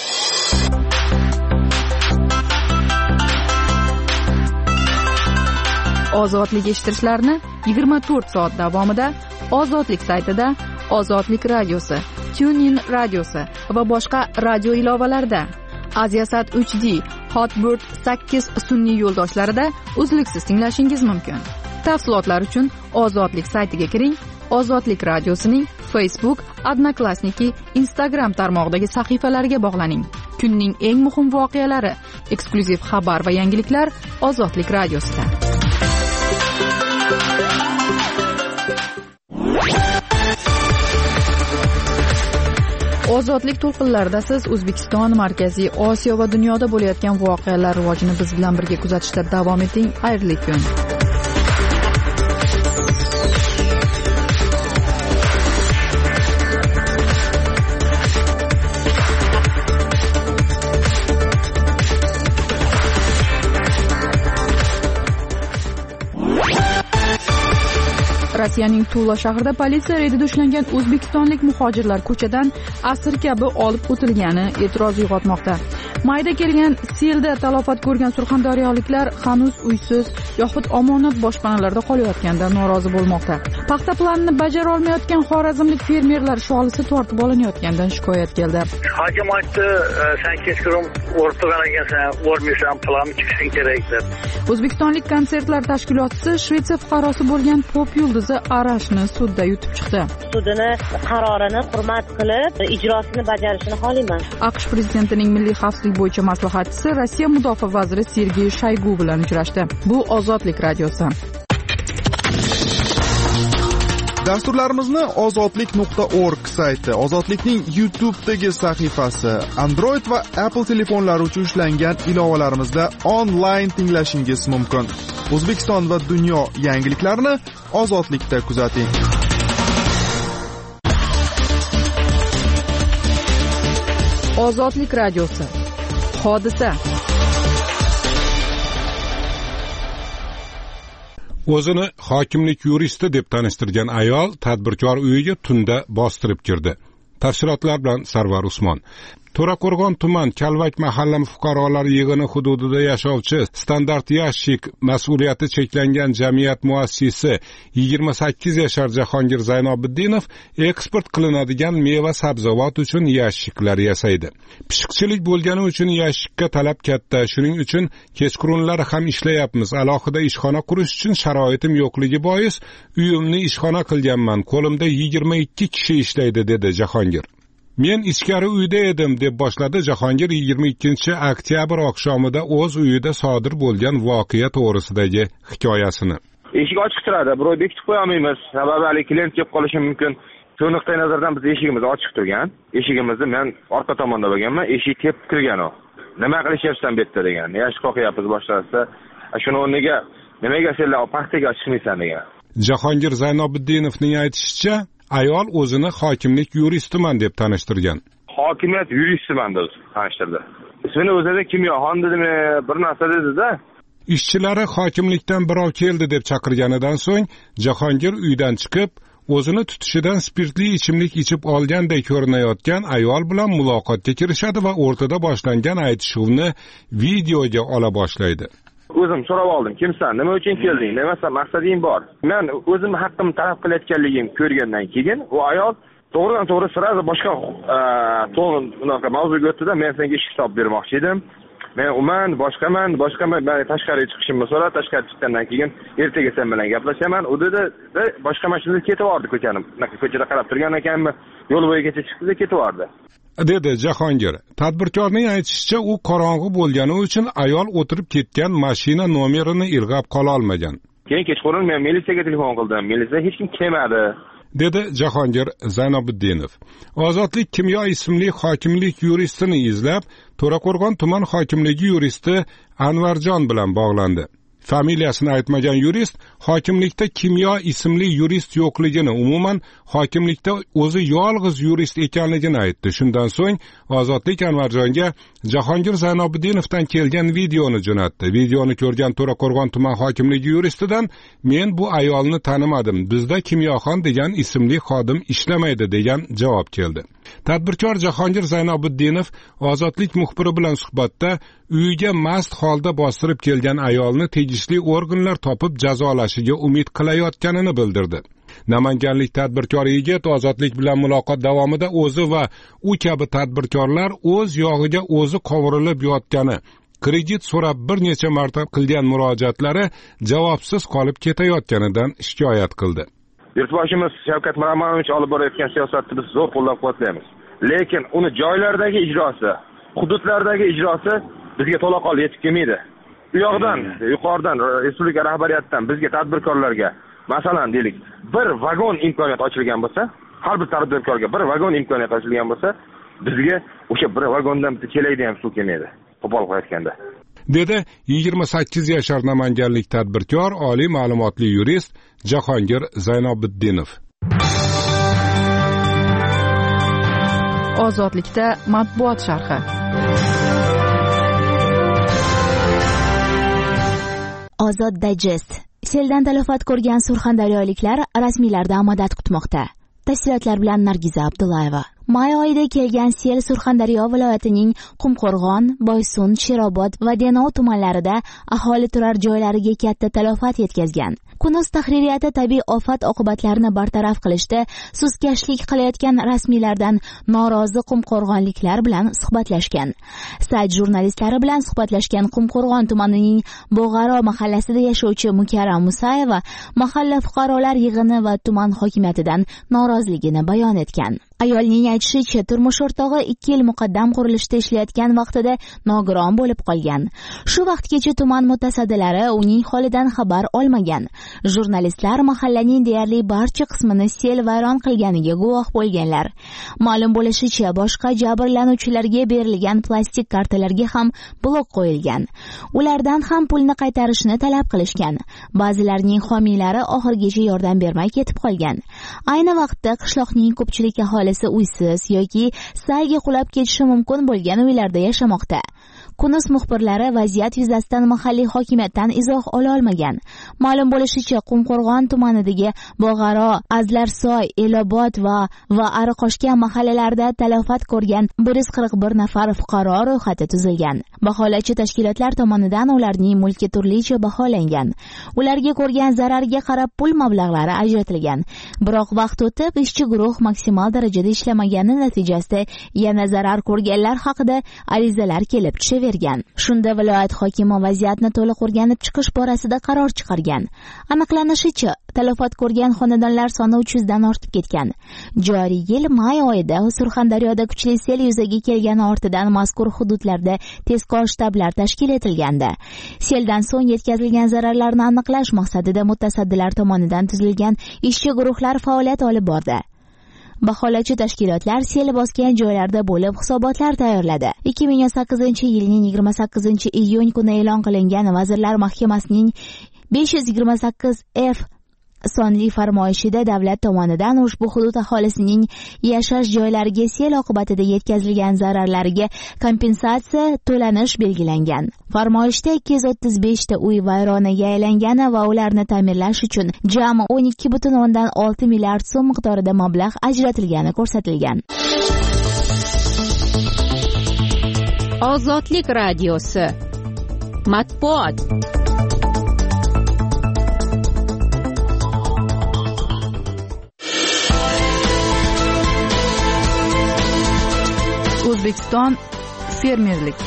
Speaker 1: Ozodlik eshittirishlarni 24 soat davomida Ozodlik saytida, Ozodlik radiosi, TuneIn radiosi va boshqa radio ilovalarida, Aziasat 3D, Hotbird 8 sun'iy yo'ldoshlarida uzluksiz tinglashingiz mumkin. Tafsilotlar uchun Ozodlik saytiga kiring, Ozodlik radiosining Facebook, Odnoklassniki, Instagram tarmog'idagi sahifalariga bog'laning. Kunning eng muhim voqealari, eksklyuziv xabar va yangiliklar Ozodlik radiosida. Ozodlik to'lqinlarida siz O'zbekiston, Markaziy Osiyo va dunyoda bo'layotgan voqealar rivojini biz bilan birga kuzatishda davom eting. Xayrli kun. Rossiyaning Tula shahrida politsiya reydida ushlangan o'zbekistonlik muhojirlar ko'chadan asir kabi olib o'tilgani e'tiroz uyg'otmoqda. Mayda kelgan selda talofat ko'rgan surxondaryoliklar hanuz uysiz yoxud omonat boshpanalarda qolayotganidan norozi bo'lmoqda. Paxta planini bajara olmayotgan xorazmlik fermerlar sholisi tortib olinayotganidan shikoyat keldi.
Speaker 2: Hokim aytdi, sen kechqurun o'rib turgan ekansan, o'rmaysan, planni chiqishing kerak deb.
Speaker 1: O'zbekistonlik konsertlar tashkilotchisi Shvetsiya fuqarosi bo'lgan pop yulduzi Arashni sudda yutib chiqdi.
Speaker 18: Sudini qarorini hurmat qilib, ijrosini bajarishini xohlayman.
Speaker 1: AQSh prezidentining milliy xavfsizlik bo'yicha maslahatchisi Rossiya mudofaa vaziri Sergey Shoygu bilan uchrashdi. Bu Ozodlik radiosi.
Speaker 19: Dasturlarimizni ozodlik.org sayti, Ozodlikning YouTube'dagi sahifasi, Android va Apple telefonlari uchun ishlangan ilovalarimizda onlayn tinglashingiz mumkin. O'zbekiston va dunyo yangiliklarini Ozodlikda kuzating.
Speaker 1: Ozodlik radiosi. Hodisa.
Speaker 13: O'zini hokimlik yuristi deb tanishtirgan ayol tadbirkor uyiga tunda bostirib kirdi. Tafsilotlar bilan Sarvar Usmon. To'raqo'rg'on tuman Kalvak mahalla fuqarolar yig'ini hududida yashovchi Standart Yashik mas'uliyati cheklangan jamiyat muassisi 28 yashar Jahongir Zaynobiddinov eksport qilinadigan meva sabzavot uchun yashiklar yasaydi. Pishiqchilik bo'lgani uchun yashikka talab katta. Shuning uchun kechqurunlari ham ishlayapmiz. Alohida ishxona qurish uchun sharoitim yo'qligi bois uyimni ishxona qilganman. Qo'limda 22 kishi ishlaydi dedi Jahongir. Men ichkari uyda edim deb boshladi Jahongir 22 oktyabr oqshomida o'z uyida sodir bo'lgan voqea to'g'risidagi hikoyasini.
Speaker 16: Eshik ochiq turadi, birov bekitib qo'ya olmaymiz. Sababi klient kelib qolishi mumkin. Shu nuqtai nazardan biz eshigimiz ochiq turgan. Eshigimizni men orqa tomonda bo'lganman, eshik tepib kirgan u. Nima qilishyapsan bu yerda degan. Yaxshi qo'yapmiz boshlarsa. Shuni o'rniga nimaga senlar paxtaga chiqmaysan degan.
Speaker 13: Jahongir Zaynobiddinovning aytishicha, ayol o'zini hokimlik yuristiman deb tanishtirgan.
Speaker 16: Hokimiyat yuristiman deb tanishtirdi. Ismini o'zida kimyoxon dedimi, bir narsa dedi-da.
Speaker 13: Ishchilari hokimlikdan birov keldi deb chaqirganidan so'ng Jahongir uydan chiqib, o'zini tutishidan spirtli ichimlik ichib olganday ko'rinayotgan ayol bilan muloqotga kirishadi va o'rtada boshlangan aytishuvni videoga ola boshlaydi.
Speaker 16: O'zim so'rab oldim, kimsan, nima uchun kelding, nima maqsading bor. Men o'zim haqqim talab qilayotganligim ko'rgandan keyin u ayol to'g'ridan-to'g'ri sirazi boshqa mavzuga o'tdi-da, men senga ish hisob bermoqchi edim. Men boshqaman, men tashqariga chiqishimni so'rab, tashqari chiqqandan keyin ertaga sen bilan gaplashaman. U dedi, boshqa mashinada ketib bordi ko'chada qarab turgan ekanmi, yo'l bo'yigacha chiqdi, ketib bordi.
Speaker 13: dedi Jahongir. Tadbirkorning aytishicha, u qorong'u bo'lgani uchun ayol o'tirib ketgan mashina nomerini ilg'ab qola olmagan.
Speaker 16: Keyin kechqurun men militsiyaga telefon qildim. Militsiya hech kim kelmadi,
Speaker 13: dedi Jahongir Zaynobiddinov. Ozodlik kimyo ismli hokimlik yuristini izlab, To'raqo'rg'on tuman hokimligi yuristi Anvarjon bilan bog'landi. Familiyasini aytmagan yurist hokimlikda kimyo ismli yurist yo'qligini, umuman hokimlikda o'zi yolg'iz yurist ekanligini aytdi. Shundan so'ng Ozodlik Anvarjonga Jahongir Zaynobiddinovdan kelgan videoni jo'natdi. Videoni ko'rgan To'raqo'rg'on tuman hokimligi yuristidan men bu ayolni tanimadim. Bizda kimyoxon degan ismli xodim ishlamaydi degan javob keldi. Tadbirkor Jahongir Zaynobiddinov Ozodlik muxbiri bilan suhbatda uyiga mast holda bostirib kelgan ayolni tegishli organlar topib jazolashiga umid qilayotganini bildirdi. Namanganlik tadbirkor yigit Ozodlik bilan muloqot davomida o'zi va u kabi tadbirkorlar o'z yog'iga o'zi qovurilib yotgani, kredit so'rab bir necha marta qilgan murojaatlari javobsiz qolib ketayotganidan shikoyat qildi.
Speaker 16: Yurtboshimiz Shavkat Miromonovich olib borayotgan siyosatni biz zo'r qo'llab-quvvatlaymiz. Lekin uni joylardagi ijrosi, hududlardagi ijrosi bizga to'laqonli yetib kelmaydi. Bu yoqdan, yuqoridan, respublika rahbariyatidan bizga tadbirkorlarga, masalan, deylik, bir vagon imkoniyat ochilgan bo'lsa, har bir tadbirkorga bir vagon imkoniyat ochilgan bo'lsa, bizga o'sha bir vagondan bitta chelakda ham suv kelmaydi. Qo'pol aytganda.
Speaker 13: Dedi 28 yashar namanganlik tadbirkor, oliy ma'lumotli yurist Jahongir Zaynobiddinov.
Speaker 1: Ozodlikda matbuot sharhi.
Speaker 20: Ozod Digest. Seldan talafot ko'rgan surxondaryoliklar rasmiylardan madad kutmoqda. Tafsilotlar bilan Nargiza Abdullayeva. May oyida kelgan sel Surxondaryo viloyatining Qumqo'rg'on, Boysun, Sherobod va Denov tumanlarida aholi turar joylariga katta talafot yetkazgan. Kunuz tahririyati tabiiy ofat oqibatlarini bartaraf qilishda sustkashlik qilayotgan rasmiylardan norozi qumqo'rg'onliklar bilan suhbatlashgan. Sayt jurnalistlari bilan suhbatlashgan Qumqo'rg'on tumanining Bo'g'aro mahallasida yashovchi Mukarram Musayeva mahalla fuqarolar yig'ini va tuman hokimiyatidan noroziligini bayon etgan. Ayolning aytishicha, turmush o'rtog'i 2 yil muqaddam qurilishda ishlayotgan vaqtida nogiron bo'lib qolgan. Shu vaqtgacha tuman mutasaddilari uning holidan xabar olmagan. Jurnalistlar mahallaning deyarli barcha qismini sel vayron qilganiga guvoh bo'lganlar. Ma'lum bo'lishicha, boshqa jabrlanuvchilarga berilgan plastik kartalarga ham blok qo'yilgan. Ulardan ham pulni qaytarishni talab qilishgan. Ba'zilarining homiylari oxirgacha yordam bermay ketib qolgan. Ayni vaqtda qishloqning ko'pchilik aholisi uysiz yoki sayga qulab ketishi mumkin bo'lgan uylarda yashamoqda. Kunuz muxbirlari vaziyat yuzasidan mahalliy hokimiyatdan izoh ola olmagan. Ma'lum bo'lishicha, Qumqo'rg'on tumanidagi Bo'g'aro, Azlarsoy, Elobod va Ariqoshgan mahallalarida talafot ko'rgan 141 nafar fuqaro ro'yxati tuzilgan. Baholovchi tashkilotlar tomonidan ularning mulki turlicha baholangan. Ularga ko'rgan zararga qarab pul mablag'lari ajratilgan. Biroq vaqt o'tib, ishchi guruh maksimal darajada ishlamagani natijasida yana zarar ko'rganlar haqida arizalar kelib tushavergan. Shunda viloyat hokimi vaziyatni to'liq o'rganib chiqish borasida qaror chiqargan. Aniqlanishicha, talafot ko'rgan xonadonlar soni 300 dan ortib ketgan. Joriy yil may oyida Surxondaryoda kuchli sel yuzaga kelgani ortidan mazkur hududlarda tezkor shtablar tashkil etilgandi. Seldan so'ng yetkazilgan zararlarni aniqlash maqsadida mutasaddilar tomonidan tuzilgan ishchi guruhlar faoliyat olib bordi. Baholovchi tashkilotlar sel bosgan joylarda bo'lib hisobotlar tayyorladi. 2018-yilning 28-iyun kuni e'lon qilingan Vazirlar Mahkamasining 528F sonli farmoyishida davlat tomonidan ushbu hudud aholisining yashash joylariga sel oqibatida yetkazilgan zararlarga kompensatsiya to'lanish belgilangan. Farmoyishda 235 ta uy vayronaga aylangani va ularni ta'mirlash uchun jami 12,6 milliard so'm miqdorida mablag' ajratilgani ko'rsatilgan.
Speaker 4: Ozodlik radiosi. Matbuot.
Speaker 1: O'zbekiston fermerlik.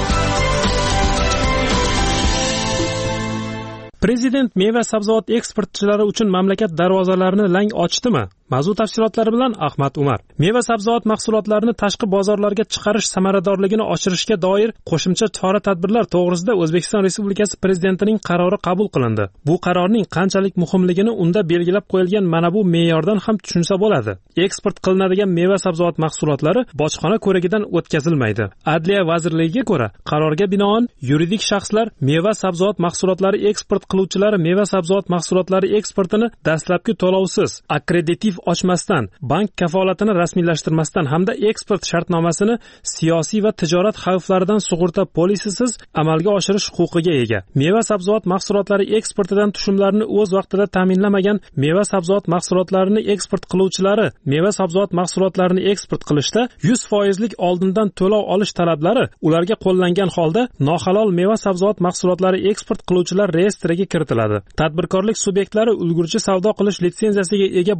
Speaker 21: Prezident meva sabzavot eksportchilari uchun mamlakat darvozalarini lang ochdimi? Mavzu tafsilotlari bilan Ahmad Umar. Meva sabzavot mahsulotlarini tashqi bozorlarga chiqarish samaradorligini oshirishga doir qo'shimcha chora-tadbirlar to'g'risida O'zbekiston Respublikasi Prezidentining qarori qabul qilindi. Bu qarorning qanchalik muhimligini unda belgilab qo'yilgan mana bu me'yordan ham tushunsa bo'ladi. Eksport qilinadigan meva sabzavot mahsulotlari bojxona ko'rigidan o'tkazilmaydi. Adliya vazirligiga ko'ra, qarorga binoan yuridik shaxslar meva sabzavot mahsulotlari eksport qiluvchilari meva sabzavot mahsulotlari eksportini dastlabki to'lovsiz, akkreditiv ochmasdan, bank kafolatini rasmiylashtirmasdan hamda eksport shartnomasini siyosiy va tijorat xavflaridan sug'urta polisisiz amalga oshirish huquqiga ega. Meva sabzavot mahsulotlari eksportidan tushumlarni o'z vaqtida ta'minlamagan meva sabzavot mahsulotlarini eksport qiluvchilari meva sabzavot mahsulotlarini eksport qilishda 100% oldindan to'lov olish talablari ularga qo'llangan holda nohalol meva sabzavot mahsulotlari eksport qiluvchilar reyestriga kiritiladi. Tadbirkorlik subyektlari ulgurji savdo qilish litsenziyasiga ega bo'lmasdan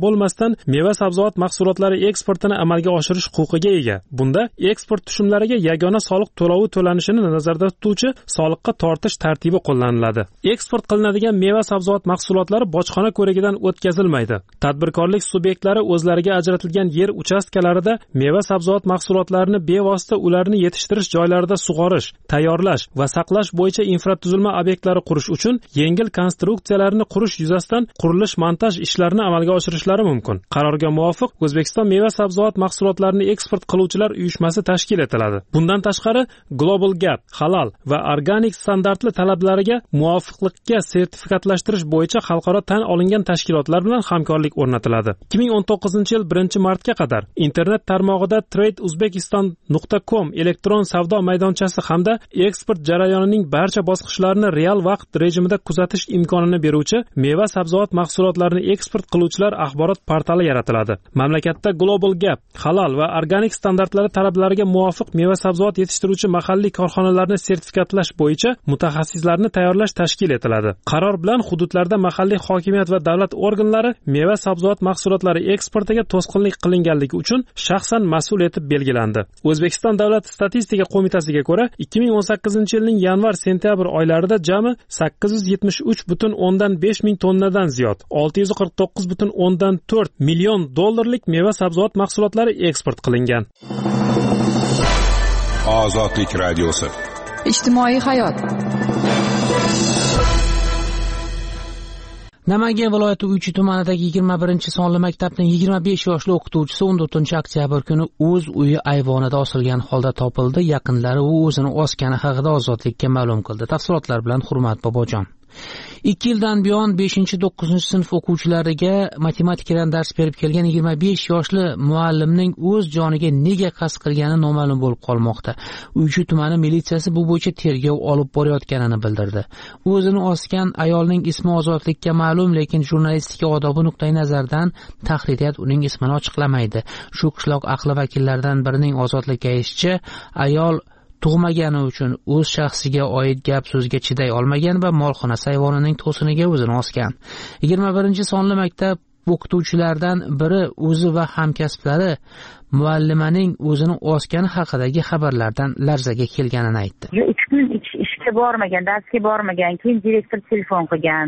Speaker 21: yuzasidan meva sabzavot mahsulotlari eksportini amalga oshirish huquqiga ega. Bunda eksport tushumlariga yagona soliq to'lovi to'lanishini nazarda tutuvchi soliqqa tortish tartibi qo'llaniladi. Eksport qilinadigan meva sabzavot mahsulotlari bojxona ko'rigidan o'tkazilmaydi. Tadbirkorlik subyektlari o'zlariga ajratilgan yer uchastkalarida meva sabzavot mahsulotlarini bevosita ularni yetishtirish joylarida sug'orish, tayyorlash va saqlash bo'yicha infratuzilma obyektlari qurish uchun yengil konstruksiyalarni qurish yuzasidan qurilish-montaj ishlarini amalga oshirishlari mumkin. Qarorga muvofiq O'zbekiston meva sabzavot mahsulotlarini eksport qiluvchilar uyushmasi tashkil etiladi. Bundan tashqari Global Gap, halal va organik standartli talablariga muvofiqlikka sertifikatlashtirish bo'yicha xalqaro tan olingan tashkilotlar bilan hamkorlik o'rnatiladi. 2019-yil 1-martga qadar internet tarmog'ida tradeuzbekistan.com elektron savdo maydonchasi hamda eksport jarayonining barcha bosqichlarini real vaqt rejimida kuzatish imkonini beruvchi meva sabzavot mahsulotlarini eksport qiluvchilar axborot portali yaratiladi. Mamlakatda Global Gap, halal va organik standartlari talablariga muvofiq meva sabzavot yetishtiruvchi mahalliy korxonalarni sertifikatlash bo'yicha mutaxassislarni tayyorlash tashkil etiladi. Qaror bilan hududlarda mahalliy hokimiyat va davlat organlari meva sabzavot mahsulotlari eksportiga to'sqinlik qilinganligi uchun shaxsan mas'ul etib belgilandi. O'zbekiston Davlat statistika qo'mitasiga ko'ra 2018-yilning yanvar-sentyabr oylarida jami 873,5 ming tonnadan ziyod, 649,4 million dollarlik meva sabzavot mahsulotlari eksport qilingan.
Speaker 13: Ozodlik radiosi.
Speaker 1: Ijtimoiy hayot.
Speaker 11: Namangan viloyati Uychi tumanidagi 21-sonli maktabning 25 yoshli o'qituvchisi 14-oktyabr kuni o'z uyi ayvonida osilgan holda topildi. Yaqinlari u o'zini osgani haqida Ozodlikka ma'lum qildi. Tafsilotlar bilan Hurmat Bobojon. 2 yildan buyon 5-9 sinf o'quvchilariga matematikadan dars berib kelgan 25 yoshli muallimning o'z joniga nega qasd qilgani noma'lum bo'lib qolmoqda. Uychi tumani militsiyasi bu bo'yicha tergov olib borayotganini bildirdi. O'zini osgan ayolning ismi Ozodlikka ma'lum, lekin jurnalistika odobi nuqtai nazaridan tahririyat uning ismini ochiqlamaydi. Shu qishloq ahli vakillaridan birining Ozodlikka aytishicha, ayol tug'magani uchun o'z shaxsiga oid gap so'zga chiday olmagan va molxona sayvonining to'siniga o'zini osgan. 21-sonli maktab o'qituvchilaridan biri o'zi va hamkasblari muallimaning o'zini osgani haqidagi xabarlardan larzaga kelganini aytdi.
Speaker 6: 3 kun ishga bormagan, darsga bormagan, keyin direktor telefon qilgan.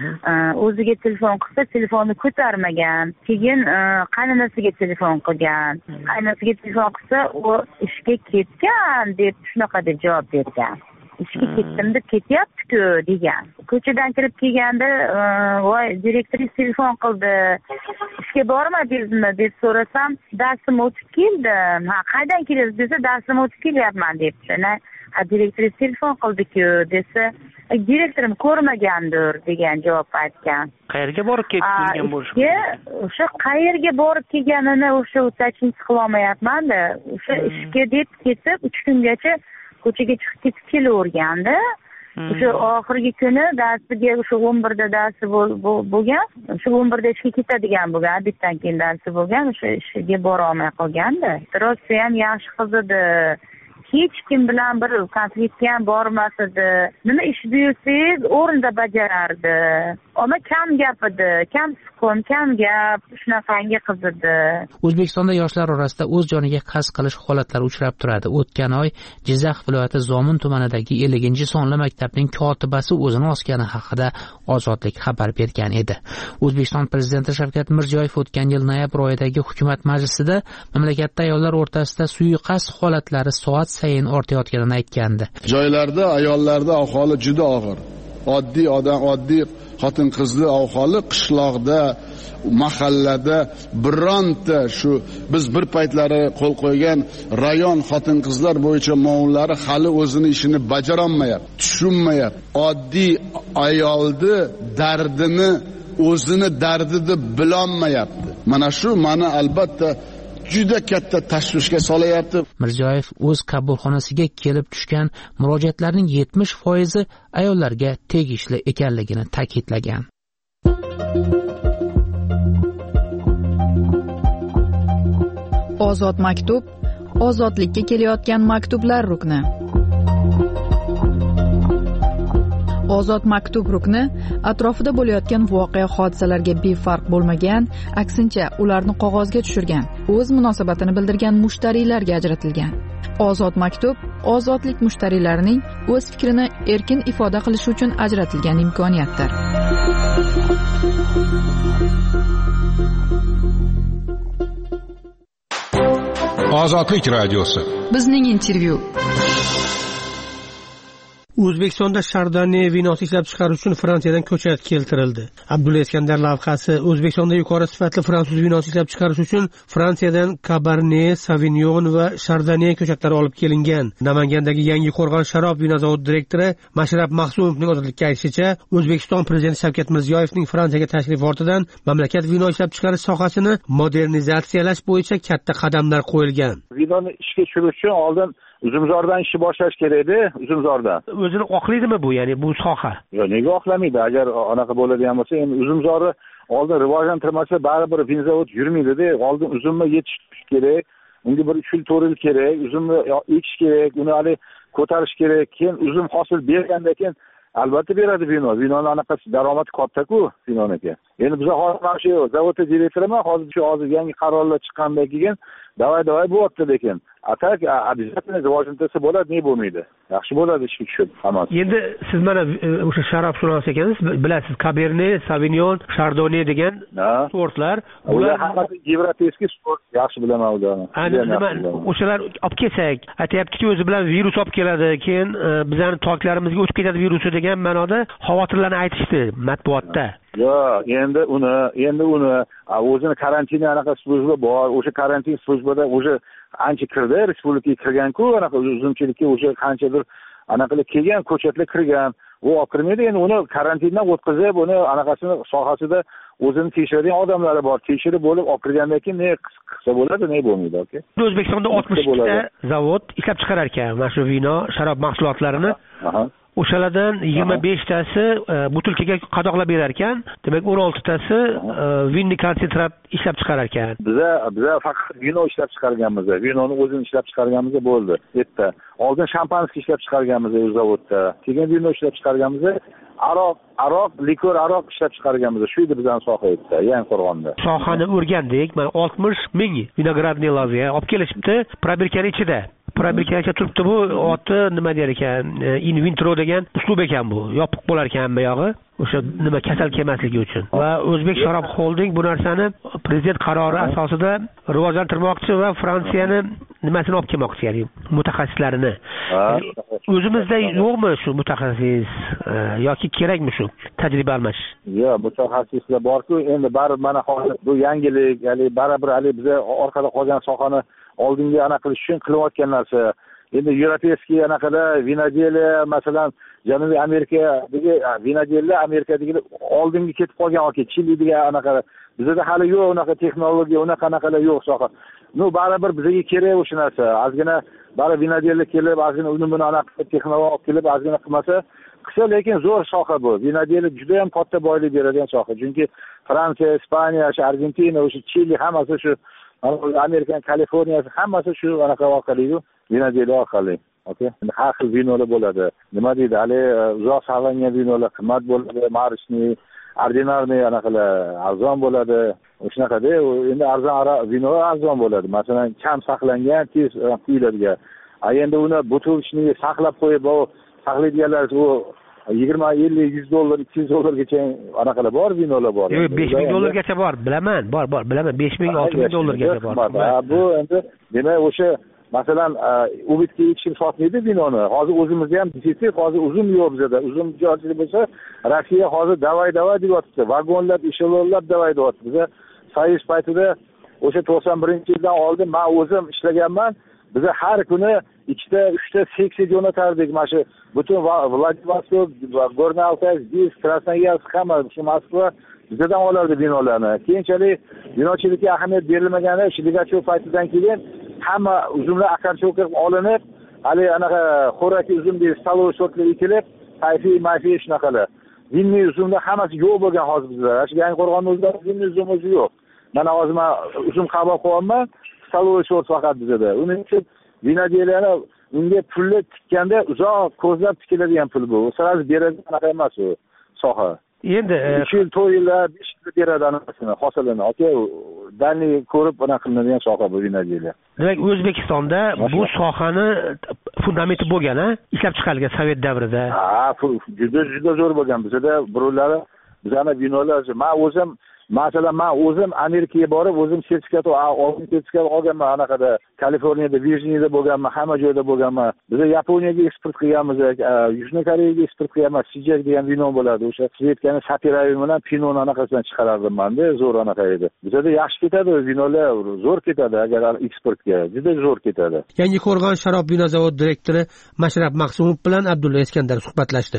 Speaker 6: O'ziga telefon qilsa, telefonni ko'tarmagan. Keyin qaynonasiga telefon qilgan. Qaynonasiga telefon qilsa, u ishga ketgan deb shunaqa deb javob bergan. Ishga ketdim deb ketyapti-ku degan. Ko'chadan kirib kelganda, voy direktoringiz telefon qildi. Ishga bormadingizmi deb so'rasam, darsim o'tib keldim. Ha, qaydan kelasiz desa, darsim o'tib kelyapman debdi. Direktoringiz telefon qildi-ku desa, direktorim ko'rmagandir degan javob aytgan.
Speaker 11: Qayerga borib kelgan bo'lishi?
Speaker 6: O'sha qayerga borib kelganini o'sha utachnik qila olmayapman-da. O'sha ishga deb ketib 3 kungacha ko'chaga chiqib ketib kelaverganda. O'sha oxirgi kuni darsiga o'sha 11da darsi bo'lgan. O'sha 11da ishga ketadigan bo'lgan, obeddan keyin darsi bo'lgan. O'sha ishga bora olmay qolganda. Rosa ham yaxshi qiz edi. Hech kim bilan bir konfliktga ham bormas edi. Nima ish buyursangiz o'rinda bajarardi. Ona kam gap edi, kam suqum, kam gap, shunaqangi qiz edi.
Speaker 11: O'zbekistonda yoshlar orasida o'z joniga qasd qilish holatlari uchrab turadi. O'tgan oy Jizzax viloyati Zomin tumanidagi 50-sonli maktabning kotibasi o'zini osgani haqida Ozodlik xabar bergan edi. O'zbekiston prezidenti Shavkat Mirziyoyev o'tgan yil noyabr oyidagi hukumat majlisida mamlakatda ayollar o'rtasida suiqasd holatlari soat sayin ortayotganini aytgandi.
Speaker 22: Joylarda ayollarda ahvoli juda og'ir. Oddiy odam, oddiy xotin-qizli ahvoli qishloqda, mahallada bironta shu biz bir paytlari qo'l qo'ygan rayon xotin-qizlar bo'yicha muammollari hali o'zini ishini bajara olmayapti, tushunmayapti. Oddiy ayolni dardini o'zini dardi deb bilolmayapti. Mana shu meni albatta juda katta tashvishga solayapti.
Speaker 11: Mirziyoyev o'z qabulxonasiga kelib tushgan murojaatlarning 70% ayollarga tegishli ekanligini ta'kidlagan.
Speaker 1: Ozod maktub, ozodlikka kelayotgan maktublar rukni. ozod maktub rukni atrofida bo'layotgan voqea hodisalarga befarq bo'lmagan, aksincha ularni qog'ozga tushirgan, o'z munosabatini bildirgan mushtariylarga ajratilgan. Ozod maktub ozodlik mushtariylarining o'z fikrini erkin ifoda qilishi uchun ajratilgan imkoniyatdir.
Speaker 13: Ozodlik radiosi.
Speaker 1: Bizning intervyu.
Speaker 14: O'zbekistonda Chardonnay vinosi ishlab chiqarish uchun Fransiyadan ko'chat keltirildi. Abdulla Iskandar lavhasi O'zbekistonda yuqori sifatli fransuz vinosi ishlab chiqarish uchun Fransiyadan Cabernet Sauvignon va Chardonnay ko'chatlari olib kelingan. Namangandagi Yangi Qo'rg'on sharob vino zavodi direktori Mashrab Mahsumovning ozodlikka aytishicha, O'zbekiston prezidenti Shavkat Mirziyoyevning Fransiyaga tashrif ortidan mamlakat vino ishlab chiqarish sohasini modernizatsiyalash bo'yicha katta qadamlar qo'yilgan.
Speaker 7: Vinoni ishga tushirish uchun oldin Uzumzordan ishni boshlash kerak edi, Uzumzordan.
Speaker 14: O'zini oqlaydimi bu, ya'ni bu soha?
Speaker 7: Yo'q, nega oqlamaydi? Agar anaqa bo'ladigan bo'lsa, endi Uzumzorni oldin rivojlantirmasa, baribir vinzavod yurmaydi-da. Oldin uzumni yetishtirish kerak, unga bir 3-4 yil kerak, uzumni ekish kerak, uni hali ko'tarish kerak, keyin uzum hosil bergandan keyin albatta beradi vino. Vinoni anaqasi daromadi katta-ku vinoniki. Endi biz hozir shu zavodda direktorman, hozir yangi qarorlar chiqqandan keyin davay bo'lyapti lekin. Atak обязательно rivojlantirsa bo'ladi, ne bo'lmaydi. Yaxshi bo'ladi ishga tushib hammasi.
Speaker 14: Endi siz mana o'sha sharobshunos ekansiz, bilasiz, Cabernet Sauvignon, Chardonnay degan sortlar.
Speaker 7: Ular hammasi европейский sort. Yaxshi bilaman ularni.
Speaker 14: Nima o'shalar olib kelsak, aytayaptiki, o'zi bilan virus olib keladi, keyin bizning toklarimizga o'tib ketadi virusi degan ma'noda xavotirlarni aytishdi matbuotda.
Speaker 7: Yo'q, endi uni o'zini karantin anaqa slujba bor. O'sha karantin slujbada o'sha ancha kirdi, respublikaga kirgan-ku, anaqa uzumchilikka o'sha qanchadir anaqalar kelgan, ko'chatlar kirgan. U olib kirmaydi, endi uni karantindan o'tkazib, uni anaqasini sohasida o'zini tekshiradigan odamlari bor. Tekshirib bo'lib olib kirgandan keyin ne qilsa bo'ladi, ne bo'lmaydi, aka.
Speaker 14: O'zbekistonda 60 ta zavod ishlab chiqarar ekan mana shu vino, sharob mahsulotlarini. O'shalardan 25 tasi butilkaga qadoqlab berar ekan, demak 16 tasi vinni konsentrat ishlab chiqarar ekan.
Speaker 7: Biza faqat vino ishlab chiqarganmiz. Vinoni o'zini ishlab chiqarganmiz bo'ldi. Yerda. Oldin shampanskiy ishlab chiqarganmiz o'z zavodda. Keyin vino ishlab chiqarganmiz. Likor aroq ishlab chiqarganmiz. Shu edi bizning soha edi, Yangi Qo'rg'onda.
Speaker 14: Sohani o'rgandik. Mana 60 ming vinogradniy loziya olib kelishibdi, probirkaning ichida. Probirkacha turibdi bu, oti nima der ekan, in vitro degan uslub ekan bu. Yopiq bo'lar ekan buyog'i. O'sha nima kasal kelmasligi uchun. Va O'zbek Sharob Holding bu narsani prezident qarori asosida rivojlantirmoqchi va Fransiyani nimasini olib kelmoqchi, ya'ni mutaxassislarini. O'zimizda yo'qmi shu mutaxassis yoki kerakmi shu tajriba almashish?
Speaker 7: Yo'q, mutaxassislar bor-ku, endi baribir mana hozir bu yangilik, ya'ni baribir hali biza orqada qolgan sohani oldinga anaqa qilish uchun qilayotgan narsa. Endi европейский anaqada vinodeli, masalan, Janubiy Amerikadagi vinodellar Amerikadagi oldinga ketib qolgan yoki Chilidagi anaqa. Bizda hali yo'q unaqa texnologiya, unaqalar yo'q soha. Baribir bizga kerak o'sha narsa. Ozgina baribir vinodellar kelib, ozgina uni buni anaqa texnologiya olib kelib, ozgina qilmasa, lekin zo'r soha bu. Vinodellik juda ham katta boylik beradigan soha. Chunki Fransiya, Ispaniya, Argentina, o'sha Chili hammasi shu Amerika, Kaliforniya hammasi shu anaqa orqali-ku, vinodeli orqali. Okay? Har xil vinolar bo'ladi. Nima deydi? Hali uzoq saqlangan vinolar qimmat bo'ladi, marishni, ordinarniy anaqalar arzon bo'ladi. O'shanaqa-da, endi arzon vino arzon bo'ladi. Masalan, kam saqlangan, tez quyiladigan. Endi uni butilishni saqlab qo'yib, saqlaydiganlar u 20, 50, 100 dollar, 200 dollargacha anaqalar bor, vinolar bor.
Speaker 14: Yo'q, 5000 dollargacha bor, bilaman, bilaman, 5000, 6000 dollargacha bor.
Speaker 7: Bu endi demak o'sha masalan ubitga yetishib sotmaydi vinoni. Hozir o'zimizda ham defitsit, hozir uzum yo'q bizda. Uzum joychilik bo'lsa, Rossiya hozir davay deyapti. Vagonlab, eshelonlab davay deyapti. Biza soyuz paytida o'sha 91-yildan oldin men o'zim ishlaganman. Biza har kuni 2 ta, 3 ta seksiya jo'natardik. Mana shu butun Vladivostok, Gorniy Altay, Zis, Krasnoyarsk, hamma shu Moskva bizdan olardi vinolarni. Keyinchalik vinochilikka ahamiyat berilmaganda, Ligachov paytidan keyin hamma uzumlar akarcho'kib olinib, hali anaqa xo'raki uzumdek staloy sortlar ekilib, sayfi shunaqalar. Vinniy uzumlar hammasi yo'q bo'lgan hozir bizda. Shu Yangi Qo'rg'onda o'zida vinniy uzum o'zi yo'q. Mana hozir men uzum qabul qilyapman, staloy sort faqat bizda. Uning uchun vinodeliyani unga pulni tikkanda uzoq ko'zlab tikiladigan pul bu. Sirasi beradigan emas u soha.
Speaker 14: Endi
Speaker 7: 3 yil, 4 yillar, 5 yil beradi anasini, hosilini. Danli ko'rib buna qilinadigan soha bu vinodeliylar.
Speaker 14: Demak, O'zbekistonda bu sohani fundamenti bo'lgan-a? Ishlab chiqarilgan Sovet davrida.
Speaker 7: Juda zo'r bo'lgan. Bizda birovlari bizani vinolar, men o'zim Amerikaga borib, o'zim sertifikat olganman, anaqada Kaliforniyada, Virjiniyada bo'lganman, hamma joyda bo'lganman. Biz Yaponiyaga eksport qilganmiz, Yužniy Koreyaga eksport qilganmiz. Sijak degan vino bo'ladi. O'sha Svetgani Sapiravi bilan Pinoni anaqasidan chiqarardim men-da, zo'r anaqa edi. Bizda yaxshi ketadi vinolar, zo'r ketadi agar eksportga. Juda zo'r ketadi.
Speaker 14: Yangiqo'rg'on sharob vino zavodi direktori Mashrab Maqsumov bilan Abdulla Iskandar suhbatlashdi.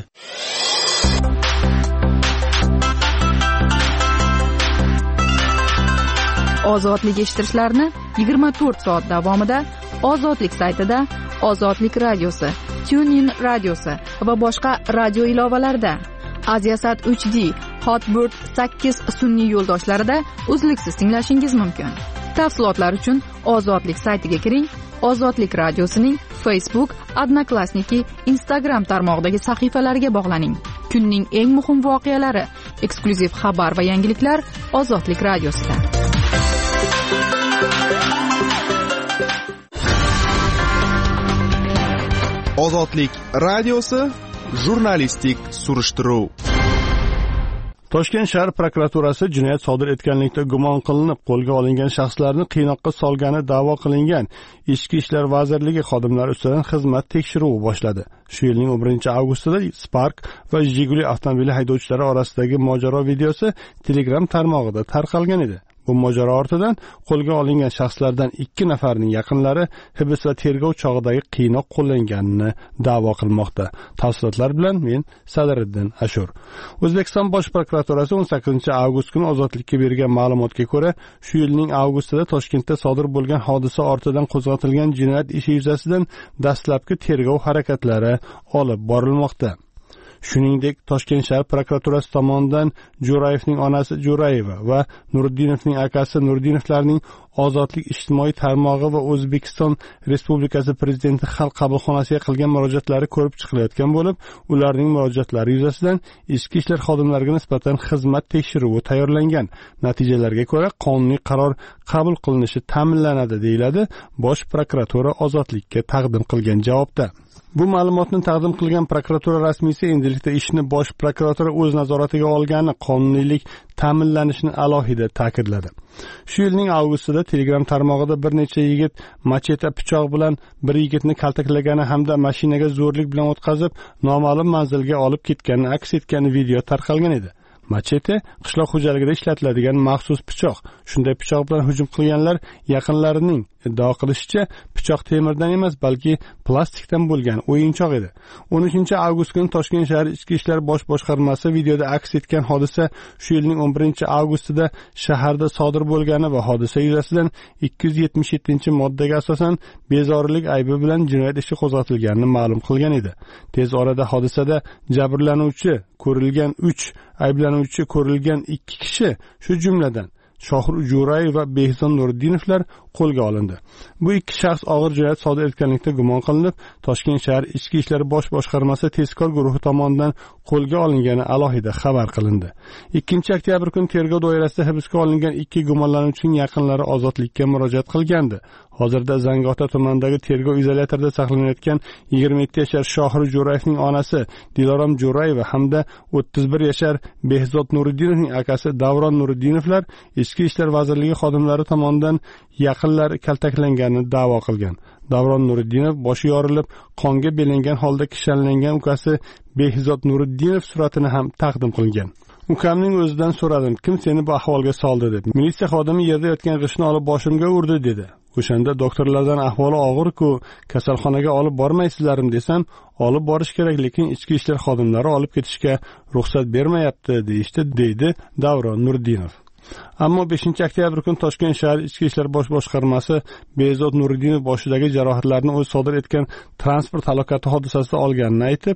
Speaker 1: Ozodlik eshittirishlarini 24 soat davomida Ozodlik saytida, Ozodlik radiosi, TuneIn radiosi va boshqa radio ilovalarida, Aziasat 3D, Hotbird 8 sun'iy yo'ldoshlarida uzluksiz tinglashingiz mumkin. Tafsilotlar uchun Ozodlik saytiga kiring. Ozodlik radiosining Facebook, Odnoklassniki, Instagram tarmog'idagi sahifalariga bog'laning. Kunning eng muhim voqealari, eksklyuziv xabar va yangiliklar Ozodlik radiosida.
Speaker 19: Ozodlik radiosi jurnalistik surishtiruv.
Speaker 5: Toshkent shahar prokuraturasi jinoyat sodir etganlikda gumon qilinib qo'lga olingan shaxslarni qiynoqqa solgani da'vo qilingan Ichki ishlar vazirligi xodimlari ustidan xizmat tekshiruvi boshladi. Shu yilning 11-avgustida Spark va Jiguli avtomobili haydovchilari orasidagi mojaro videosi Telegram tarmog'ida tarqalgan edi. Bu mojaro ortidan qo'lga olingan shaxslardan 2 nafarning yaqinlari hibs va tergov chog'idagi qiynoq qo'llanganini da'vo qilmoqda. Tafsilotlar bilan men Sadriddin Ashur. O'zbekiston Bosh prokuraturasi 18-avgust kuni Ozodlikka bergan ma'lumotga ko'ra, shu yilning avgustida Toshkentda sodir bo'lgan hodisa ortidan qo'zg'atilgan jinoyat ishi yuzasidan dastlabki tergov harakatlari olib borilmoqda. Shuningdek, Toshkent shahar prokuraturasi tomonidan Jo'rayevning onasi Jo'rayeva va Nuriddinovning akasi Nuriddinovlarning Ozodlik ijtimoiy tarmog'i va O'zbekiston Respublikasi Prezidenti xalq qabulxonasiga qilgan murojaatlari ko'rib chiqilayotgan bo'lib, ularning murojaatlari yuzasidan ichki ishlar xodimlariga nisbatan xizmat tekshiruvi tayyorlangan. Natijalarga ko'ra qonuniy qaror qabul qilinishi ta'minlanadi, deyiladi Bosh prokuratura Ozodlikka taqdim qilgan javobda. Bu ma'lumotni taqdim qilgan prokuratura rasmiysi endilikda ishni Bosh prokuratura o'z nazoratiga olgani qonuniylik ta'minlanishini alohida ta'kidladi. Shu yilning avgustida Telegram tarmog'ida bir necha yigit macheta pichoq bilan bir yigitni kaltaklagani hamda mashinaga zo'rlik bilan o'tkazib, noma'lum manzilga olib ketgani aks etgan video tarqalgan edi. Machete qishloq xo'jaligida ishlatiladigan maxsus pichoq. Shunday pichoq bilan hujum qilganlar yaqinlarining iddao qilishicha, pichoq temirdan emas, balki plastikdan bo'lgan o'yinchoq edi. 13-avgust kuni Toshkent shahar Ichki ishlar bosh boshqarmasi videoda aks etgan hodisa shu yilning 11-avgustida shaharda sodir bo'lgani va hodisa yuzasidan 277-moddaga asosan bezorilik aybi bilan jinoyat ishi qo'zg'atilganini ma'lum qilgan edi. Tez orada hodisada jabrlanuvchi ko'rilgan 3, ayblanuvchi ko'rilgan 2 kishi, shu jumladan Shohir Jo'rayev va Behzod Nuriddinovlar qo'lga olindi. Bu 2 shaxs og'ir jinoyat sodir etganlikda gumon qilinib, Toshkent shahar Ichki ishlar bosh boshqarmasi tezkor guruhi tomonidan qo'lga olingani alohida xabar qilindi. 2-oktyabr kuni tergov doirasida hibsga olingan 2 gumonlanuvchining yaqinlari ozodlikka murojaat qilgandi. Hozirda Zangiota tumanidagi tergov izolyatorida saqlanayotgan 27 yashar Shohir Jo'rayevning onasi Dilorom Jo'rayeva hamda 31 yashar Behzod Nuriddinovning akasi Davron Nuriddinovlar Ichki ishlar vazirligi xodimlari tomonidan yaqinlari kaltaklanganini da'vo qilgan. Davron Nuriddinov boshi yorilib, qonga belangan holda kishanlangan ukasi Behzod Nuriddinov suratini ham taqdim qilgan. Ukamning o'zidan so'radim, kim seni bu ahvolga soldi deb. Militsiya xodimi yerda yotgan g'ishtni olib boshimga urdi dedi. O'shanda doktorlardan ahvoli og'ir-ku, kasalxonaga olib bormaysizlarmi desam, olib borish kerak, lekin ichki ishlar xodimlari olib ketishga ruxsat bermayapti deyishdi, deydi Davron Nuriddinov. Ammo 5-oktyabr kuni Toshkent shahar Ichki ishlar bosh boshqarmasi Behzod Nuriddinov boshidagi jarohatlarni o'zi sodir etgan transport halokati hodisasida olganini aytib,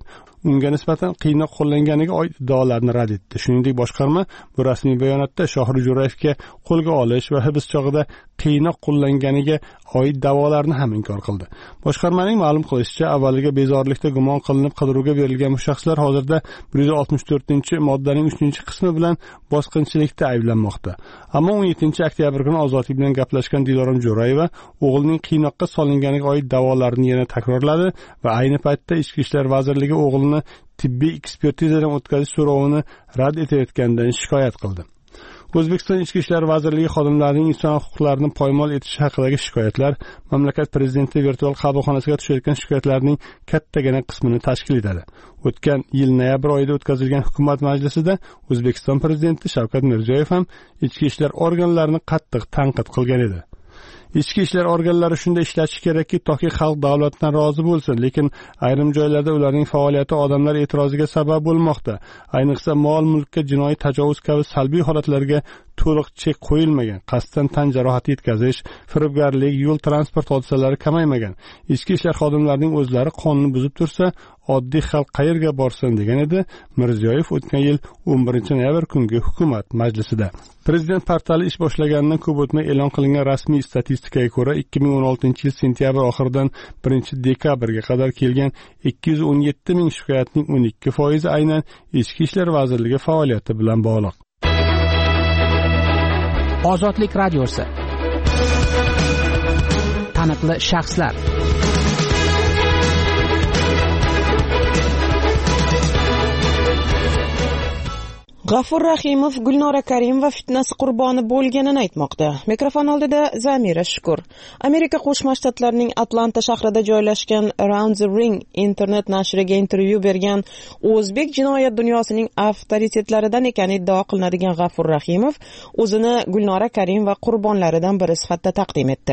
Speaker 5: unga nisbatan qiynoq qo'llanganiga oid iddaolarni rad etdi. Shuningdek, boshqarma bu rasmiy bayonotda Shohir Jo'rayevga qo'lga olish va hibs chog'ida qiynoq qo'llanganiga oid da'volarni ham inkor qildi. Boshqarmaning ma'lum qilishicha, avvaliga bezorilikda gumon qilinib qidiruvga berilgan bu shaxslar hozirda 164-moddaning 3-qismi bilan bosqinchilikda ayblanmoqda. Ammo 17-oktyabr kuni Ozodlik bilan gaplashgan Dilorom Jo'rayeva o'g'lining qiynoqqa solinganiga oid da'volarini yana takrorladi va ayni paytda Ichki ishlar vazirligi o'g'lini tibbiy ekspertizadan o'tkazish so'rovini rad etayotganidan shikoyat qildi. O'zbekiston Ichki ishlar vazirligi xodimlarining inson huquqlarini poymol etishi haqidagi shikoyatlar mamlakat prezidenti virtual qabulxonasiga tushayotgan shikoyatlarning kattagina qismini tashkil etadi. O'tgan yil noyabr oyida o'tkazilgan hukumat majlisida O'zbekiston prezidenti Shavkat Mirziyoyev ham ichki ishlar organlarini qattiq tanqid qilgan edi. Ichki ishlar organlari shunda ishlashi kerakki, toki xalq davlatdan rozi bo'lsin, lekin ayrim joylarda ularning faoliyati odamlar e'tiroziga sabab bo'lmoqda. Ayniqsa mol-mulkka jinoiy tajovuz kabi salbiy holatlarga to'liq chek qo'yilmagan, qasddan tan jarohati yetkazish, firibgarlik, yo'l transport hodisalari kamaymagan. Ichki ishlar xodimlarining o'zlari qonunni buzib tursa, oddiy xalq qayerga borsin degan edi Mirziyoyev o'tgan yil 11-noyabr kungi hukumat majlisida. Prezident portali ish boshlaganidan ko'p o'tmay e'lon qilingan rasmiy statistikaga ko'ra 2016-yil sentyabr oxiridan 1-dekabrga qadar kelgan 217 ming shikoyatning 12% aynan Ichki ishlar vazirligi faoliyati bilan bog'liq.
Speaker 11: Ozodlik radiosi. Taniqli shaxslar.
Speaker 8: G'afur Rahimov Gulnora Karimova fitnasi qurboni bo'lganini aytmoqda. Mikrofon oldida Zamira Shukur. Amerika Qo'shma Shtatlarining Atlanta shahrida joylashgan Around the Ring internet nashriga intervyu bergan o'zbek jinoyat dunyosining avtoritetlaridan ekani iddao qilinadigan G'afur Rahimov o'zini Gulnora Karimova qurbonlaridan biri sifatida taqdim etdi.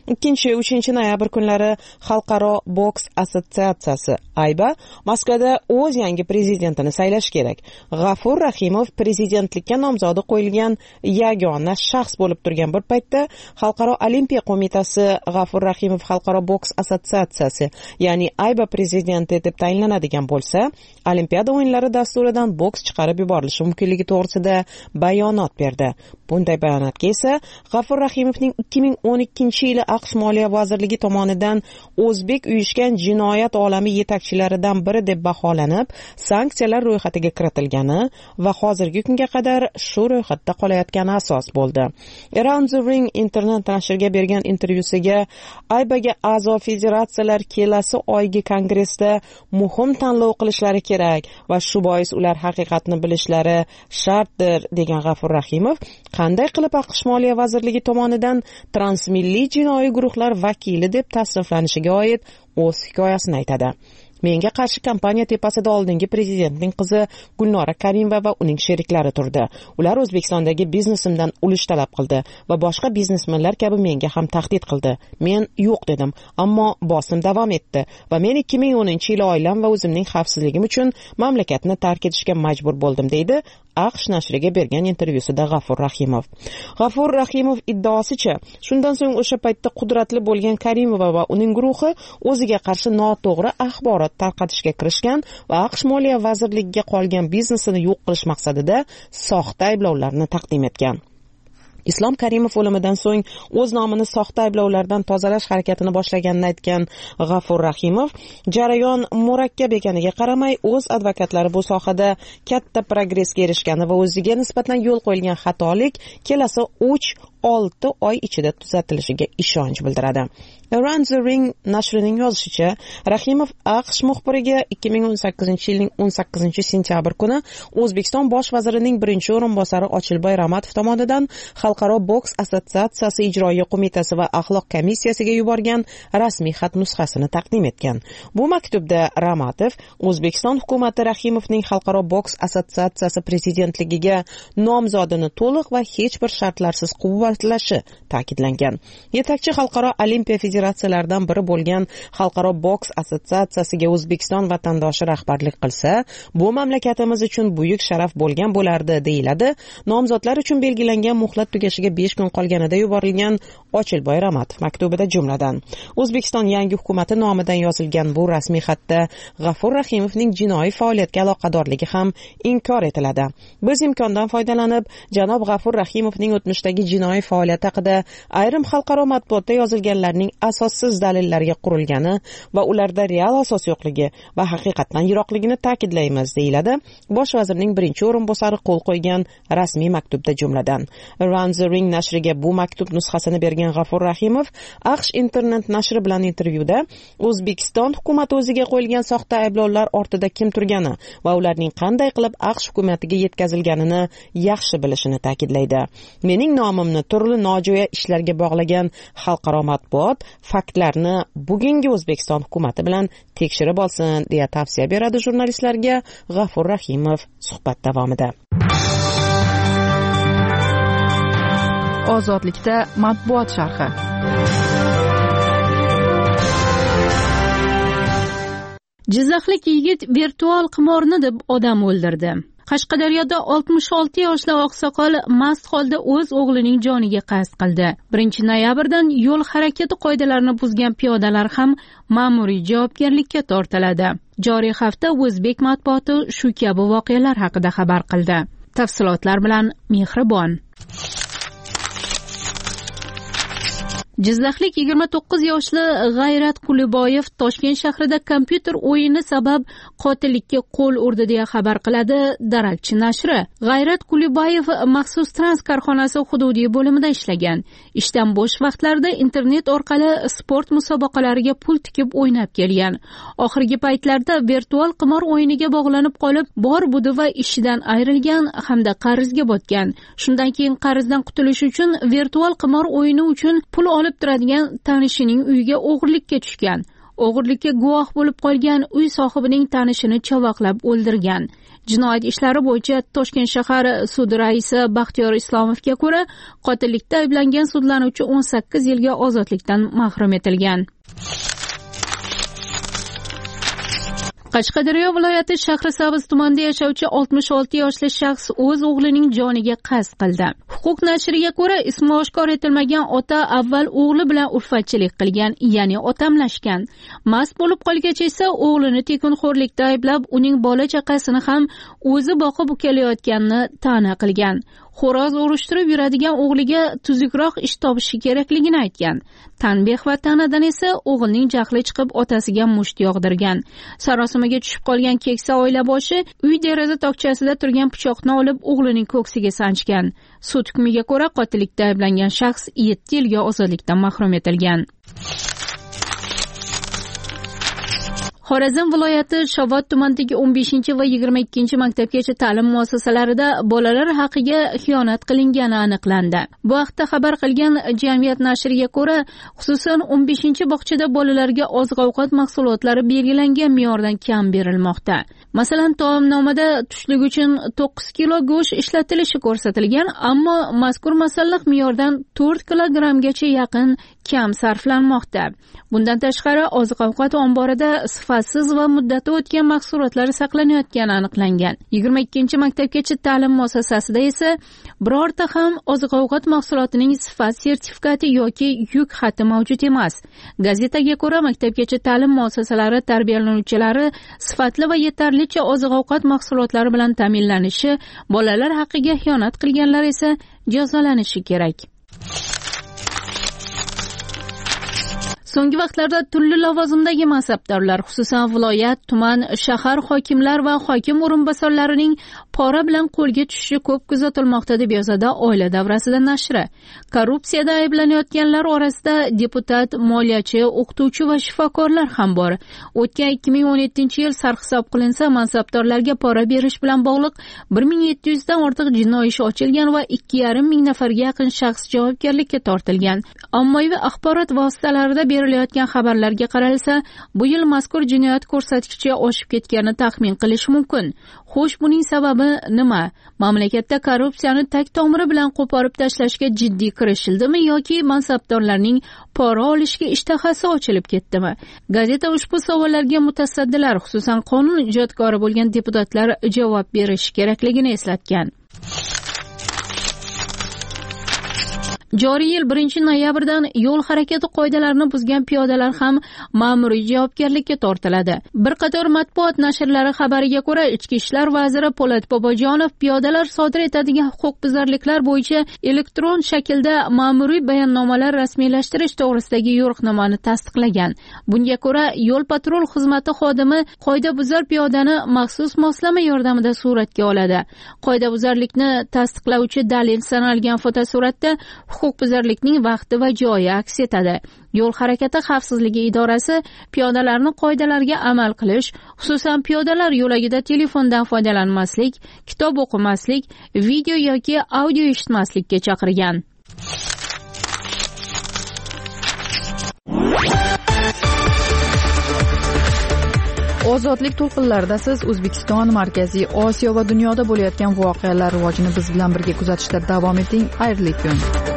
Speaker 8: 2-3 noyabr kunlari Xalqaro boks assotsiatsiyasi AIBA Moskvada o'z yangi prezidentini saylash kerak. G'afur Rahimov prezidentlikka nomzodi qo'yilgan yagona shaxs bo'lib turgan bir paytda Xalqaro olimpiya qo'mitasi G'afur Rahimov Xalqaro boks assotsiatsiyasi, ya'ni AIBA prezidenti etib tayinlanadigan bo'lsa, Olimpiada o'yinlari dasturidan boks chiqarib yuborilishi mumkinligi to'g'risida bayonot berdi. Bunday bayonotga esa G'afur Rahimovning 2012-yili AQSh Moliya vazirligi tomonidan o'zbek uyushgan jinoyat olami yetakchilaridan biri deb baholanib, sanksiyalar ro'yxatiga kiritilgani va hozirgi kunga qadar shu ro'yxatda qolayotgani asos bo'ldi. Around the Ring internet nashriga bergan intervyusiga AIBAga a'zo federatsiyalar kelasi oygi kongressda muhim tanlov qilishlari kerak va shu bois ular haqiqatni bilishlari shartdir degan G'afur Rahimov qanday qilib AQSh Moliya vazirligi tomonidan transmilliy jinoiy guruhlar vakili deb tasniflanishiga oid o'z hikoyasini aytadi. Menga qarshi kampaniya tepasida oldingi prezidentning qizi Gulnora Karimova va uning sheriklari turdi. Ular O'zbekistondagi biznesimdan ulush talab qildi va boshqa biznesmenlar kabi menga ham tahdid qildi. Men yo'q dedim, ammo bosim davom etdi va men 2010-yil oilam va o'zimning xavfsizligim uchun mamlakatni tark etishga majbur bo'ldim, deydi AQSh nashriga bergan intervyusida G'afur Rahimov. G'afur Rahimov iddaosicha, shundan so'ng o'sha paytda qudratli bo'lgan Karimova va uning guruhi o'ziga qarshi noto'g'ri axborot tarqatishga kirishgan va AQSh Moliya vazirligiga qolgan biznesini yo'q qilish maqsadida soxta ayblovlarni taqdim etgan. Islom Karimov o'limidan so'ng o'z nomini soxta ayblovlardan tozalash harakatini boshlaganini aytgan G'afur Rahimov, jarayon murakkab ekaniga qaramay, o'z advokatlari bu sohada katta progressga erishgani va o'ziga nisbatan yo'l qo'yilgan xatolik kelasi 3-6 oy ichida tuzatilishiga ishonch bildiradi. Around the Ring nashrining yozishicha, Rahimov AQSh muxbiriga 2018-yilning 18-sentyabr kuni O'zbekiston bosh vazirining birinchi o'rinbosari Ochilboy Ramatov tomonidan Xalqaro boks assotsiatsiyasi ijroiya qo'mitasi va axloq komissiyasiga yuborgan rasmiy xat nusxasini taqdim etgan. Bu maktubda Ramatov O'zbekiston hukumati Rahimovning Xalqaro boks assotsiatsiyasi prezidentligiga nomzodini to'liq va hech bir shartlarsiz quvvatlashi ta'kidlangan. Yetakchi xalqaro olimpiya federatsiyalaridan biri bo'lgan Xalqaro boks assotsiatsiyasiga O'zbekiston vatandoshi rahbarlik qilsa, bu mamlakatimiz uchun buyuk sharaf bo'lgan bo'lardi, deyiladi. Nomzodlar uchun belgilangan muhlat tugashiga 5 kun qolganida yuborilgan Ochilboy Ramatov maktubida jumladan O'zbekiston yangi hukumati nomidan yozilgan bu rasmiy xatda G'afur Rahimovning jinoiy faoliyatga aloqadorligi ham inkor etiladi. Biz imkondan foydalanib, janob G'afur Rahimovning o'tmishdagi jinoiy faoliyati haqida ayrim xalqaro matbuotda yozilganlarning asossiz dalillariga qurilgani va ularda real asos yo'qligi va haqiqatdan yiroqligini ta'kidlaymiz, deyiladi bosh vazirning birinchi o'rinbosari qo'l qo'ygan rasmiy maktubda jumladan. Around the Ring nashriga bu maktub nusxasini bergan G'afur Rahimov AQSh internet nashri bilan intervyuda O'zbekiston hukumati o'ziga qo'yilgan soxta ayblovlar ortida kim turgani va ularning qanday qilib AQSh hukumatiga yetkazilganini yaxshi bilishini ta'kidlaydi. Mening nomimni turli nojo'ya ishlarga bog'lagan xalqaro matbuot faktlarni bugungi O'zbekiston hukumati bilan tekshirib olsin, deya tavsiya beradi jurnalistlarga G'afur Rahimov suhbat davomida.
Speaker 1: Ozodlikda matbuot sharhi.
Speaker 4: Jizzaxlik yigit virtual qimorni deb odam o'ldirdi. Qashqadaryoda 66 yoshli oqsoqol mast holda o'z o'g'lining joniga qasd qildi. 1 noyabrdan yo'l harakati qoidalarini buzgan piyodalar ham ma'muriy javobgarlikka tortiladi. Joriy hafta o'zbek matbuoti shu kabi voqealar haqida xabar qildi. Tafsilotlar bilan Mehribon. Jizzaxlik 29 yoshli G'ayrat Quliboyev Toshkent shahrida kompyuter o'yini sabab qotillikka qo'l urdi deya xabar qiladi Darakchi nashri. G'ayrat Quliboyev maxsus trans korxonasi hududiy bo'limida ishlagan. Ishdan bo'sh vaqtlarida internet orqali sport musobaqalariga pul tikib o'ynab kelgan. Oxirgi paytlarda virtual qimor o'yiniga bog'lanib qolib, bor budi va ishidan ayrilgan hamda qarzga botgan. Shundan keyin qarzdan qutulish uchun virtual qimor o'yini uchun pul olib turadigan tanishining uyiga o'g'irlikka tushgan. O'g'irlikka guvoh bo'lib qolgan uy sohibining tanishini chavaqlab o'ldirgan. Jinoyat ishlari bo'yicha Toshkent shahar sudi raisi Baxtiyor Islomovga ko'ra, qotillikda ayblangan sudlanuvchi 18 yilga ozodlikdan mahrum etilgan. Qashqadaryo viloyati Shahrisabz tumanida yashovchi 66 yoshli shaxs o'z o'g'lining joniga qasd qildi. Huquq nashriga ko'ra, ismi oshkor etilmagan ota avval o'g'li bilan ulfatchilik qilgan, ya'ni otamlashgan. Mast bo'lib qolgach esa o'g'lini tekinxo'rlikda ayblab, uning bola chaqasini ham o'zi boqib ukalayotganini ta'na qilgan. Xo'roz o'rishtirib yuradigan o'g'liga tuzukroq ish topishi kerakligini aytgan. Tanbeh va ta'nadan esa o'g'ilning jahli chiqib otasiga musht yog'dirgan. Sarosimaga tushib qolgan keksa oila boshi uy deraza tokchasida turgan pichoqni olib o'g'lining ko'ksiga sanchgan. Sud hukmiga ko'ra qotillikda ayblangan shaxs 7 yilga ozodlikdan mahrum etilgan. Xorazm viloyati Shovot tumanidagi 15 va 22 maktabgacha ta'lim muassasalarida bolalar haqqiga xiyonat qilingani aniqlandi. Bu haqda xabar qilgan Jamiyat nashriga ko'ra, xususan 15 bog'chada bolalarga oziq-ovqat mahsulotlari belgilangan me'yordan kam berilmoqda. Masalan, taomnomada tushlik uchun 9 kilo go'sht ishlatilishi ko'rsatilgan, ammo mazkur masalliq me'yordan 4 kilogrammgacha yaqin kam sarflanmoqda. Bundan tashqari, oziq-ovqat omborida sifatsiz va muddati o'tgan mahsulotlar saqlanayotgani aniqlangan. 22 maktabgacha ta'lim muassasasida esa birorta ham oziq-ovqat mahsulotining sifat sertifikati yoki yuk xati mavjud emas. Gazetaga ko'ra, maktabgacha ta'lim muassasalari tarbiyalanuvchilari sifatli va yetarlicha oziq-ovqat mahsulotlari bilan ta'minlanishi, bolalar haqqiga xiyonat qilganlar esa jazolanishi kerak. So'nggi vaqtlarda turli lavozimdagi mansabdorlar, xususan viloyat, tuman, shahar hokimlar va hokim o'rinbosarlarining pora bilan qo'lga tushishi ko'p kuzatilmoqda, deb yozadi Oila davrasida nashri. Korrupsiyada ayblanayotganlar orasida deputat, moliyachi, o'qituvchi va shifokorlar ham bor. O'tgan 2017-yil sarhisob qilinsa, mansabdorlarga pora berish bilan bog'liq 1700 dan ortiq jinoiy ish ochilgan va 2,5 nafarga yaqin shaxs javobgarlikka tortilgan. Ommaviy axborot vositalarida berilayotgan xabarlarga qaralsa, bu yil mazkur jinoyat ko'rsatkichi oshib ketgani taxmin qilish mumkin. Xo'sh, buning sababi nima? Mamlakatda korrupsiyani tag tomiri bilan qo'porib tashlashga jiddiy kirishildimi yoki mansabdorlarning pora olishga ishtahasi ochilib ketdimi? Gazeta ushbu savollarga mutasaddilar, xususan qonun ijodkori bo'lgan deputatlar javob berishi kerakligini eslatgan. joriy yil 1-noyabrdan yo'l harakati qoidalarini buzgan piyodalar ham ma'muriy javobgarlikka tortiladi. Bir qator matbuot nashrlari xabariga ko'ra, Ichki ishlar vaziri Po'lat Bobojonov piyodalar sodir etadigan huquqbuzarliklar bo'yicha elektron shaklda ma'muriy bayonnomalar rasmiylashtirish to'g'risidagi yo'riqnomani tasdiqlagan. Bunga ko'ra, yo'l patrul xizmati xodimi qoidabuzar piyodani maxsus moslama yordamida suratga oladi. Qoidabuzarlikni tasdiqlovchi dalil sanalgan fotosuratda huquqbuzarlikning vaqti va joyi aks etadi. Yo'l harakati xavfsizligi idorasi piyodalarni qoidalarga amal qilish, xususan piyodalar yo'lagida telefondan foydalanmaslik, kitob o'qimaslik, video yoki audio eshitmaslikka chaqirgan.
Speaker 1: Ozodlik to'lqinlarida siz O'zbekiston, Markaziy Osiyo va dunyoda bo'layotgan voqealar rivojini biz bilan birga kuzatishda davom eting. Xayrli kun.